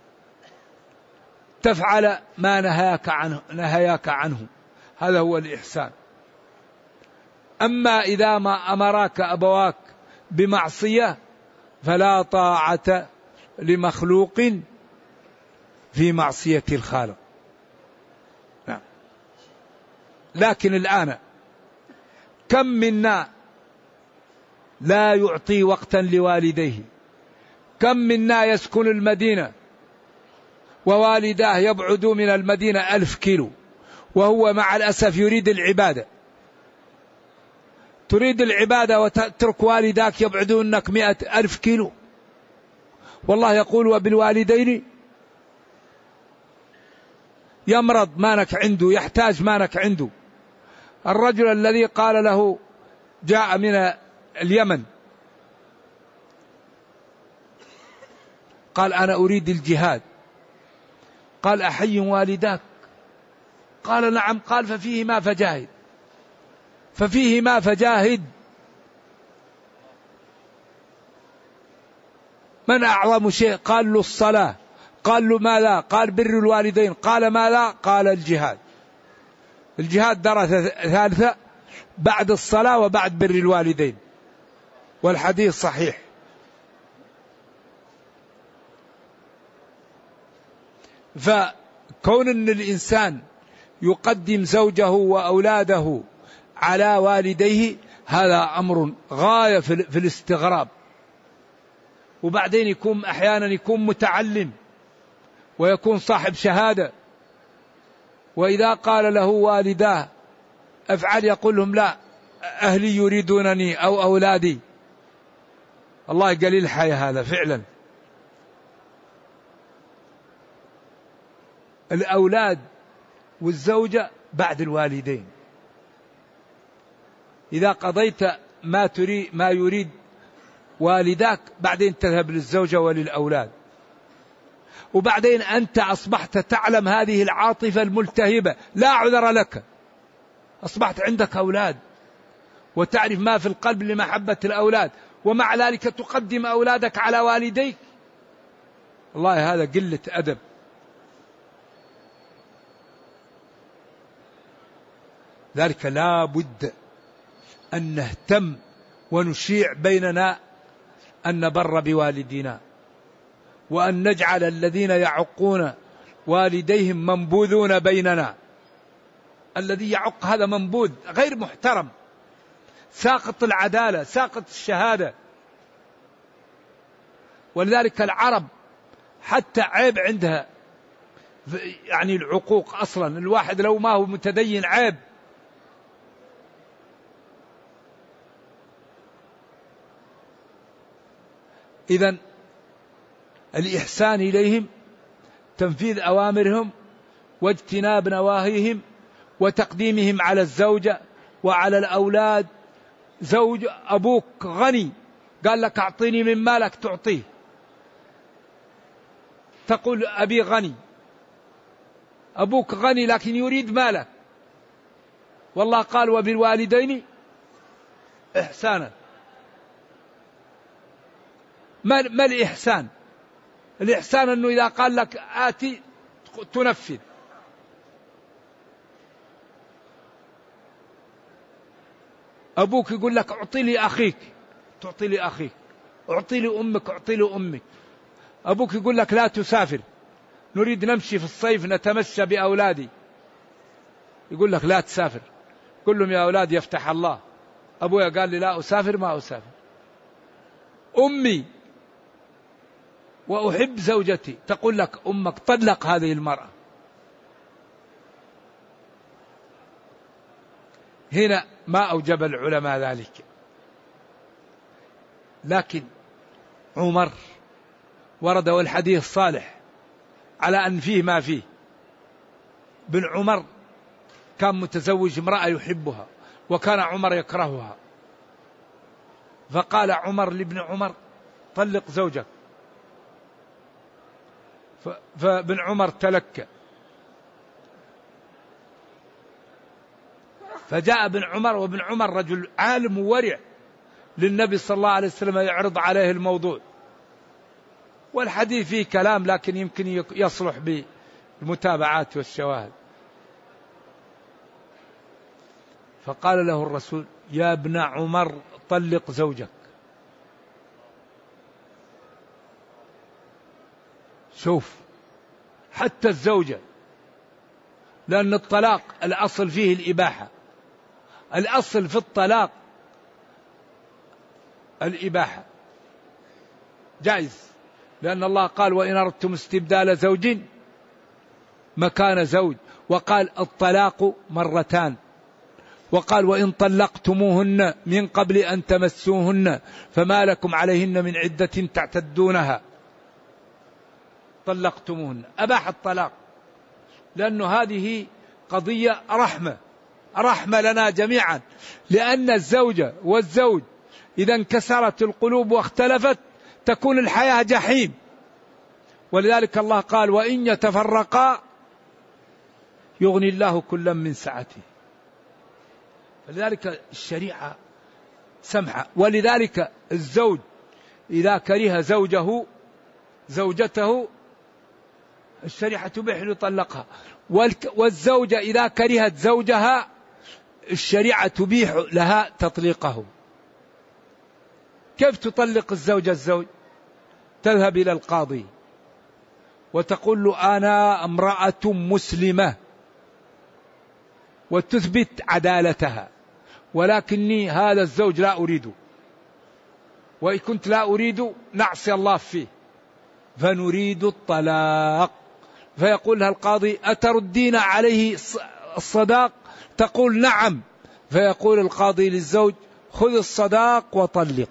تفعل ما نهاك عنه. هذا هو الإحسان. أما إذا ما أمراك أبواك بمعصية فلا طاعة لمخلوق في معصية الخالق. نعم. لكن الآن كم منا لا يعطي وقتا لوالديه؟ كم منا يسكن المدينة ووالداه يبعدوا من المدينة 1000 كيلو، وهو مع الأسف يريد العبادة. تريد العبادة وتترك والداك يبعدونك 100,000 كيلو. والله يقول وبالوالدين، يمرض مانك عنده، يحتاج مانك عنده. الرجل الذي قال له جاء من اليمن قال أنا أريد الجهاد، قال أحي والداك؟ قال نعم. قال ففيهما فجاهد. ففيهما فجاهد. من أعظم شيء؟ قال له الصلاة. قال له ماذا؟ قال بر الوالدين. قال ماذا؟ قال الجهاد. الجهاد درجة ثالثة بعد الصلاة وبعد بر الوالدين، والحديث صحيح. فكون أن الإنسان يقدم زوجه وأولاده على والديه هذا أمر غاية في الاستغراب. وبعدين يكون أحيانا يكون متعلم ويكون صاحب شهادة، وإذا قال له والداه أفعل يقول لهم لا، أهلي يريدونني أو أولادي. الله قليل الحياة هذا فعلا. الأولاد والزوجة بعد الوالدين. إذا قضيت ما يريد والداك بعدين تذهب للزوجة وللأولاد. وبعدين أنت أصبحت تعلم هذه العاطفة الملتهبة، لا عذر لك. أصبحت عندك أولاد وتعرف ما في القلب لمحبة الأولاد، ومع ذلك تقدم أولادك على والديك. والله هذا قلة أدب. ذلك لا بد أن نهتم ونشيع بيننا أن نبر بوالدينا، وأن نجعل الذين يعقون والديهم منبوذون بيننا. الذي يعق هذا منبوذ غير محترم، ساقط العدالة، ساقط الشهادة. ولذلك العرب حتى عيب عندها يعني العقوق أصلا، الواحد لو ما هو متدين عيب. إذن الإحسان إليهم تنفيذ أوامرهم واجتناب نواهيهم وتقديمهم على الزوجة وعلى الأولاد. زوج أبوك غني قال لك أعطيني من مالك تعطيه، تقول أبي غني. أبوك غني لكن يريد مالك، والله قال وبالوالدين إحسانا. ما الإحسان؟ الإحسان أنه إذا قال لك آتي تنفذ. أبوك يقول لك أعطي لي أخيك تعطي لي أخيك، أعطي لي أمك أعطي لي أمك. أبوك يقول لك لا تسافر، نريد نمشي في الصيف نتمشى بأولادي، يقول لك لا تسافر. قل لهم يا أولاد يفتح الله، أبويا قال لي لا أسافر ما أسافر. أمي وأحب زوجتي، تقول لك أمك طلق هذه المرأة. هنا ما أوجب العلماء ذلك، لكن عمر ورد والحديث الصالح على أن فيه ما فيه. بن عمر كان متزوج امرأة يحبها وكان عمر يكرهها، فقال عمر لابن عمر طلق زوجك، فابن عمر تلكى، فجاء ابن عمر، وابن عمر رجل عالم وورع، للنبي صلى الله عليه وسلم يعرض عليه الموضوع، والحديث فيه كلام لكن يمكن يصلح بالمتابعات والشواهد. فقال له الرسول يا ابن عمر طلق زوجك. شوف حتى الزوجة، لأن الطلاق الأصل فيه الإباحة، الأصل في الطلاق الإباحة جائز، لأن الله قال وإن أردتم استبدال زوج مكان زوج، وقال الطلاق مرتان، وقال وإن طلقتموهن من قبل أن تمسوهن فما لكم عليهن من عدة تعتدونها. طلقتموهن أباح الطلاق، لأن هذه قضية رحمة لنا جميعا، لأن الزوجة والزوج إذا انكسرت القلوب واختلفت تكون الحياة جحيم. ولذلك الله قال وإن يتفرقا يغني الله كلا من سعته. فلذلك الشريعة سمحة. ولذلك الزوج إذا كره زوجته الشريعة تبيح يطلقها، والزوجة إذا كرهت زوجها الشريعة تبيح لها تطليقه. كيف تطلق الزوجة الزوج؟ تذهب إلى القاضي وتقول له أنا امرأة مسلمة وتثبت عدالتها، ولكني هذا الزوج لا أريده، وإن كنت لا أريد نعصي الله فيه فنريد الطلاق. فيقول لها القاضي أتردين عليه الصداق؟ تقول نعم. فيقول القاضي للزوج خذ الصداق وطلق.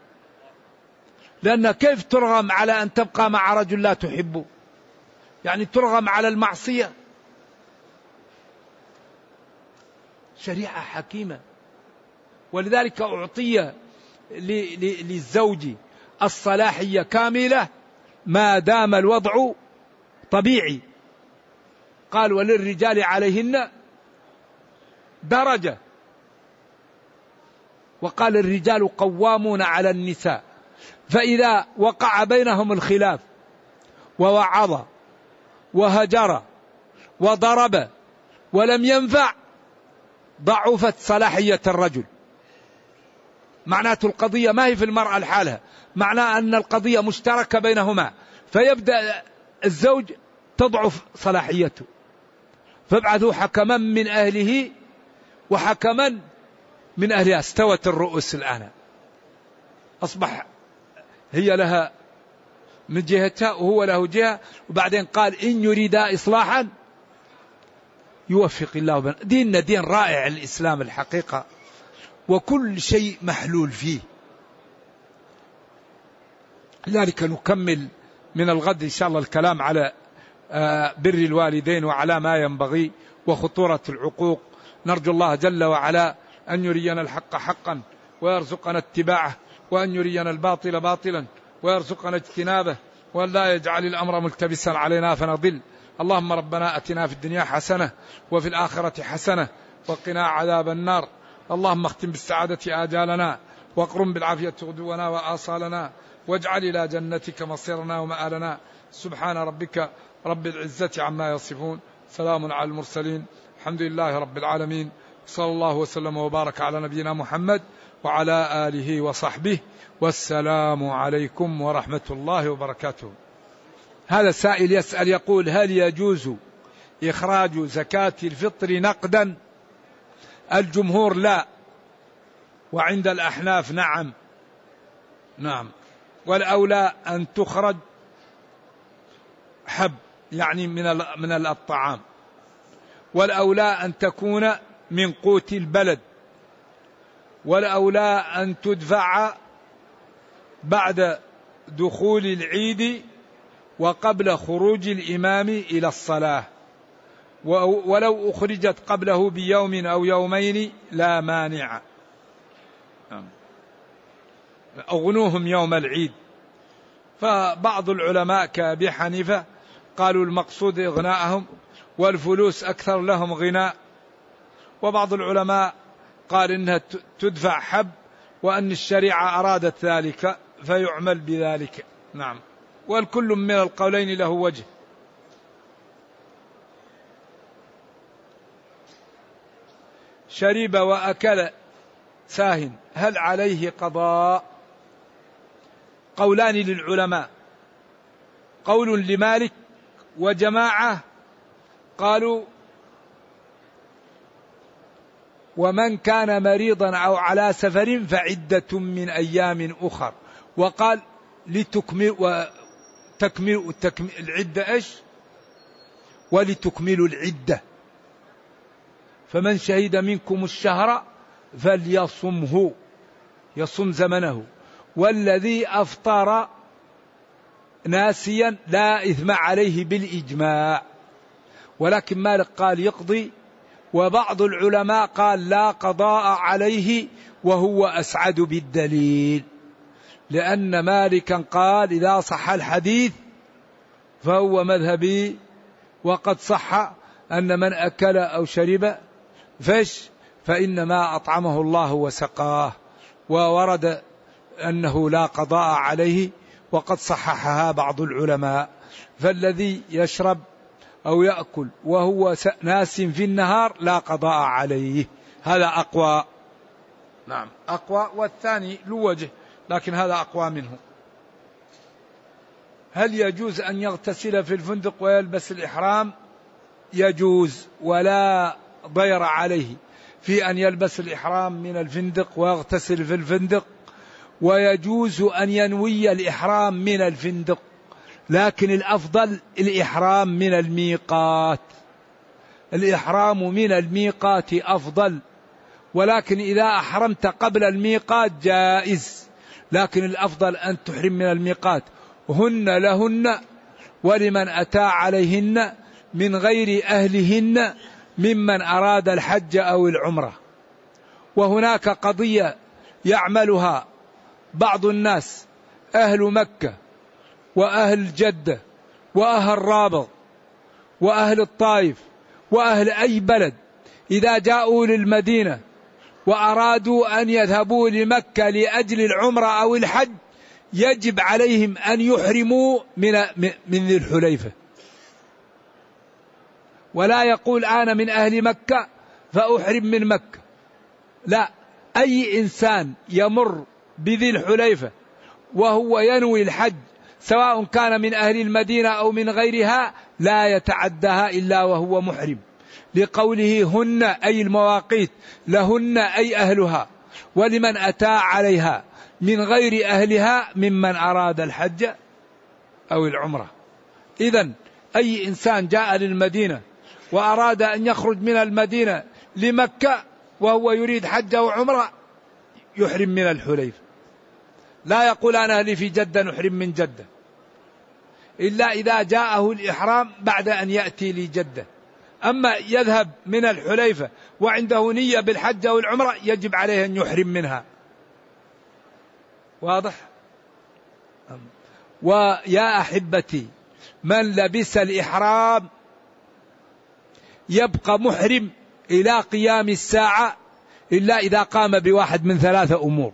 لأن كيف ترغم على أن تبقى مع رجل لا تحبه؟ يعني ترغم على المعصية. شريعة حكيمة. ولذلك أعطي للزوج الصلاحية كاملة ما دام الوضع طبيعي. قال وللرجال عليهن درجة، وقال الرجال قوامون على النساء، فإذا وقع بينهم الخلاف ووعظ وهجر وضرب ولم ينفع ضعفت صلاحية الرجل. معناته القضية ما هي في المرأة لحالها، معناه أن القضية مشتركة بينهما، فيبدأ الزوج تضعف صلاحيته. فابعثوا حكما من أهله وحكما من أهلها. استوت الرؤوس الآن، أصبح هي لها من جهتها وهو له جهة، وبعدين قال إن يريدا إصلاحا يوفق الله بنا. ديننا دين رائع الإسلام الحقيقة، وكل شيء محلول فيه. لذلك نكمل من الغد إن شاء الله الكلام على بر الوالدين وعلى ما ينبغي وخطورة العقوق. نرجو الله جل وعلا أن يرينا الحق حقا ويرزقنا اتباعه، وأن يرينا الباطل باطلا ويرزقنا اجتنابه، وأن لا يجعل الأمر ملتبسا علينا فنضل. اللهم ربنا أتنا في الدنيا حسنة وفي الآخرة حسنة وقنا عذاب النار. اللهم اختم بالسعادة آجالنا، واقرم بالعافية غدونا وآصالنا، واجعل إلى جنتك مصيرنا ومآلنا. سبحان ربك رب العزة عما يصفون، سلام على المرسلين، الحمد لله رب العالمين، صلى الله وسلم وبارك على نبينا محمد وعلى آله وصحبه، والسلام عليكم ورحمة الله وبركاته. هذا سائل يسأل يقول: هل يجوز إخراج زكاة الفطر نقدا؟ الجمهور لا، وعند الأحناف نعم، والأولى أن تخرج حب، يعني من الطعام، والأولى أن تكون من قوت البلد، والأولى أن تدفع بعد دخول العيد وقبل خروج الإمام إلى الصلاة، ولو أخرجت قبله بيوم أو يومين لا مانع. أغنوهم يوم العيد. فبعض العلماء كأبي حنيفة قالوا المقصود إغناءهم والفلوس أكثر لهم غناء، وبعض العلماء قال إنها تدفع حب، وأن الشريعة أرادت ذلك فيعمل بذلك. نعم، والكل من القولين له وجه. شرب وأكل ساهٍ هل عليه قضاء؟ قولان للعلماء، قول لمالك وجماعة قالوا: ومن كان مريضا أو على سفر فعدة من أيام أخر. وقال لتكمل العدة إيش؟ ولتكملوا العدة، فمن شهد منكم الشهر فليصمه، يصم زمنه، والذي أفطر ناسيا لا إثم عليه بالإجماع. ولكن مالك قال يقضي، وبعض العلماء قال لا قضاء عليه، وهو أسعد بالدليل، لأن مالكا قال إذا صح الحديث فهو مذهبي، وقد صح أن من أكل أو شرب فإنما أطعمه الله وسقاه، وورد أنه لا قضاء عليه، وقد صححها بعض العلماء. فالذي يشرب أو يأكل وهو ناس في النهار لا قضاء عليه، هذا أقوى. نعم أقوى، والثاني له وجه لكن هذا أقوى منه. هل يجوز أن يغتسل في الفندق ويلبس الإحرام؟ يجوز، ولا ضير عليه في أن يلبس الإحرام من الفندق ويغتسل في الفندق، ويجوز أن ينوي الإحرام من الفندق، لكن الأفضل الإحرام من الميقات. الإحرام من الميقات أفضل، ولكن إذا أحرمت قبل الميقات جائز، لكن الأفضل أن تحرم من الميقات. هن لهن ولمن أتى عليهن من غير أهلهن ممن أراد الحج أو العمرة. وهناك قضية يعملها بعض الناس، أهل مكة وأهل جدة وأهل رابغ وأهل الطائف وأهل أي بلد، إذا جاءوا للمدينة وأرادوا أن يذهبوا لمكة لأجل العمرة أو الحج، يجب عليهم أن يحرموا من ذي الحليفة، ولا يقول أنا من أهل مكة فأحرم من مكة. لا، أي إنسان يمر بذي الحليفة وهو ينوي الحج سواء كان من أهل المدينة أو من غيرها لا يتعدها إلا وهو محرم، لقوله هن أي المواقيت، لهن أي أهلها، ولمن أتى عليها من غير أهلها ممن أراد الحج أو العمرة. إذن أي إنسان جاء للمدينة وأراد أن يخرج من المدينة لمكة وهو يريد حج أو عمرة يحرم من الحليفة، لا يقول أنا أهلي في جدة نحرم من جدة، إلا إذا جاءه الإحرام بعد أن يأتي لجدة. أما يذهب من الحليفة وعنده نية بالحج أو العمرة يجب عليه أن يحرم منها. واضح؟ ويا أحبتي من لبس الإحرام يبقى محرم إلى قيام الساعة إلا إذا قام بواحد من 3 أمور.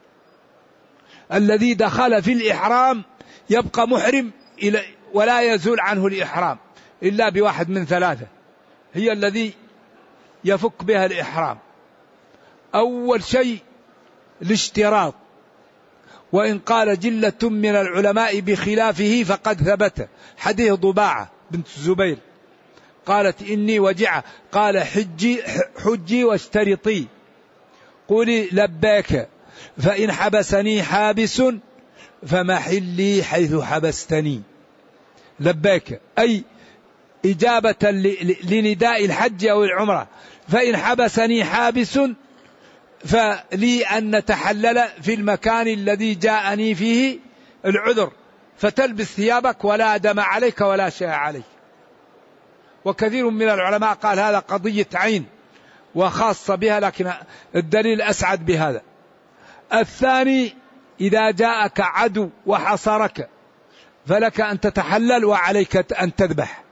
الذي دخل في الإحرام يبقى محرم ولا يزول عنه الإحرام إلا بواحد من 3، هي الذي يفك بها الإحرام. أول شيء الاشتراط، وإن قال جلة من العلماء بخلافه فقد ثبت. حديث ضباعة بنت الزبير قالت إني وجعة، قال حجي واشترطي، قولي لباك، فإن حبسني حابس فمحلي حيث حبستني. لباك أي إجابة لنداء الحج أو العمرة، فإن حبسني حابس فلي أن نتحلل في المكان الذي جاءني فيه العذر، فتلبس ثيابك ولا دم عليك ولا شيء عليك. وكثير من العلماء قال هذا قضية عين وخاصة بها، لكن الدليل أسعد بهذا. الثاني إذا جاءك عدو وحصرك فلك أن تتحلل وعليك أن تذبح.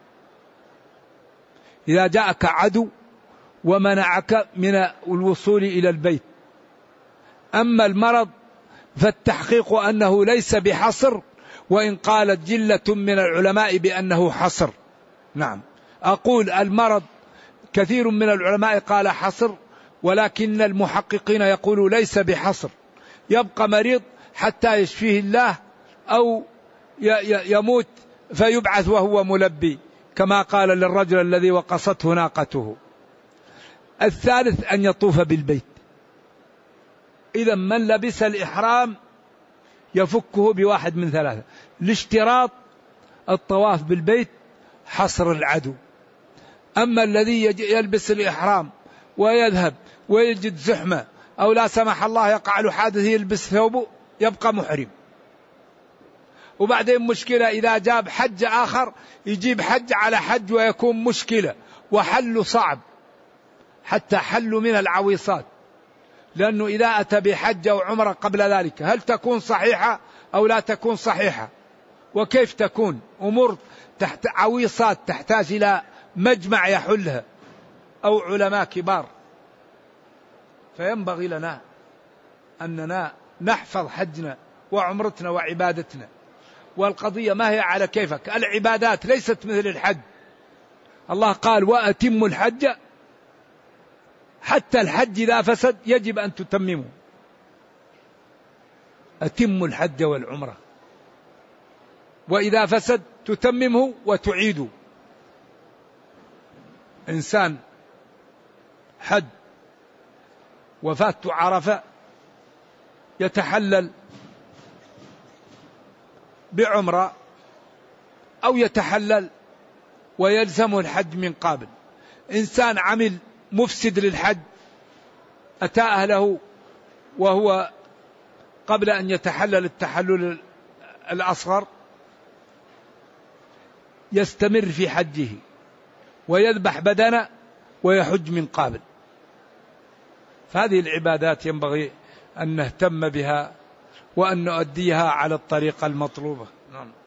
إذا جاءك عدو ومنعك من الوصول إلى البيت. أما المرض فالتحقيق أنه ليس بحصر، وإن قالت جلة من العلماء بأنه حصر. نعم، أقول المرض كثير من العلماء قال حصر، ولكن المحققين يقولوا ليس بحصر، يبقى مريض حتى يشفيه الله أو يموت فيبعث وهو ملبي، كما قال للرجل الذي وقصته ناقته. الثالث أن يطوف بالبيت. إذا من لبس الإحرام يفكه بواحد من 3: الاشتراط، الطواف بالبيت، حصر العدو. أما الذي يلبس الإحرام ويذهب ويجد زحمة أو لا سمح الله يقع له حادث يلبس ثوبه يبقى محرم. وبعدين مشكلة إذا جاب حج آخر يجيب حج على حج ويكون مشكلة، وحل صعب حتى حل من العويصات، لأنه إذا أتى بحج أو عمرة قبل ذلك هل تكون صحيحة أو لا تكون صحيحة، وكيف تكون؟ أمور تحت عويصات تحتاج إلى مجمع يحلها أو علماء كبار. فينبغي لنا أننا نحفظ حجنا وعمرتنا وعبادتنا. والقضية ما هي على كيفك، العبادات ليست مثل الحج. الله قال وأتم الحج، حتى الحج إذا فسد يجب أن تتممه. أتم الحج والعمرة، وإذا فسد تتممه وتعيده. إنسان حج وفاته عرفة يتحلل بعمرة أو يتحلل ويلزمه الحج من قابل. إنسان عمل مفسد للحج أتى أهله وهو قبل أن يتحلل التحلل الأصغر يستمر في حجه ويذبح بدنه ويحج من قابل. فهذه العبادات ينبغي أن نهتم بها وأن نؤديها على الطريقة المطلوبة. نعم.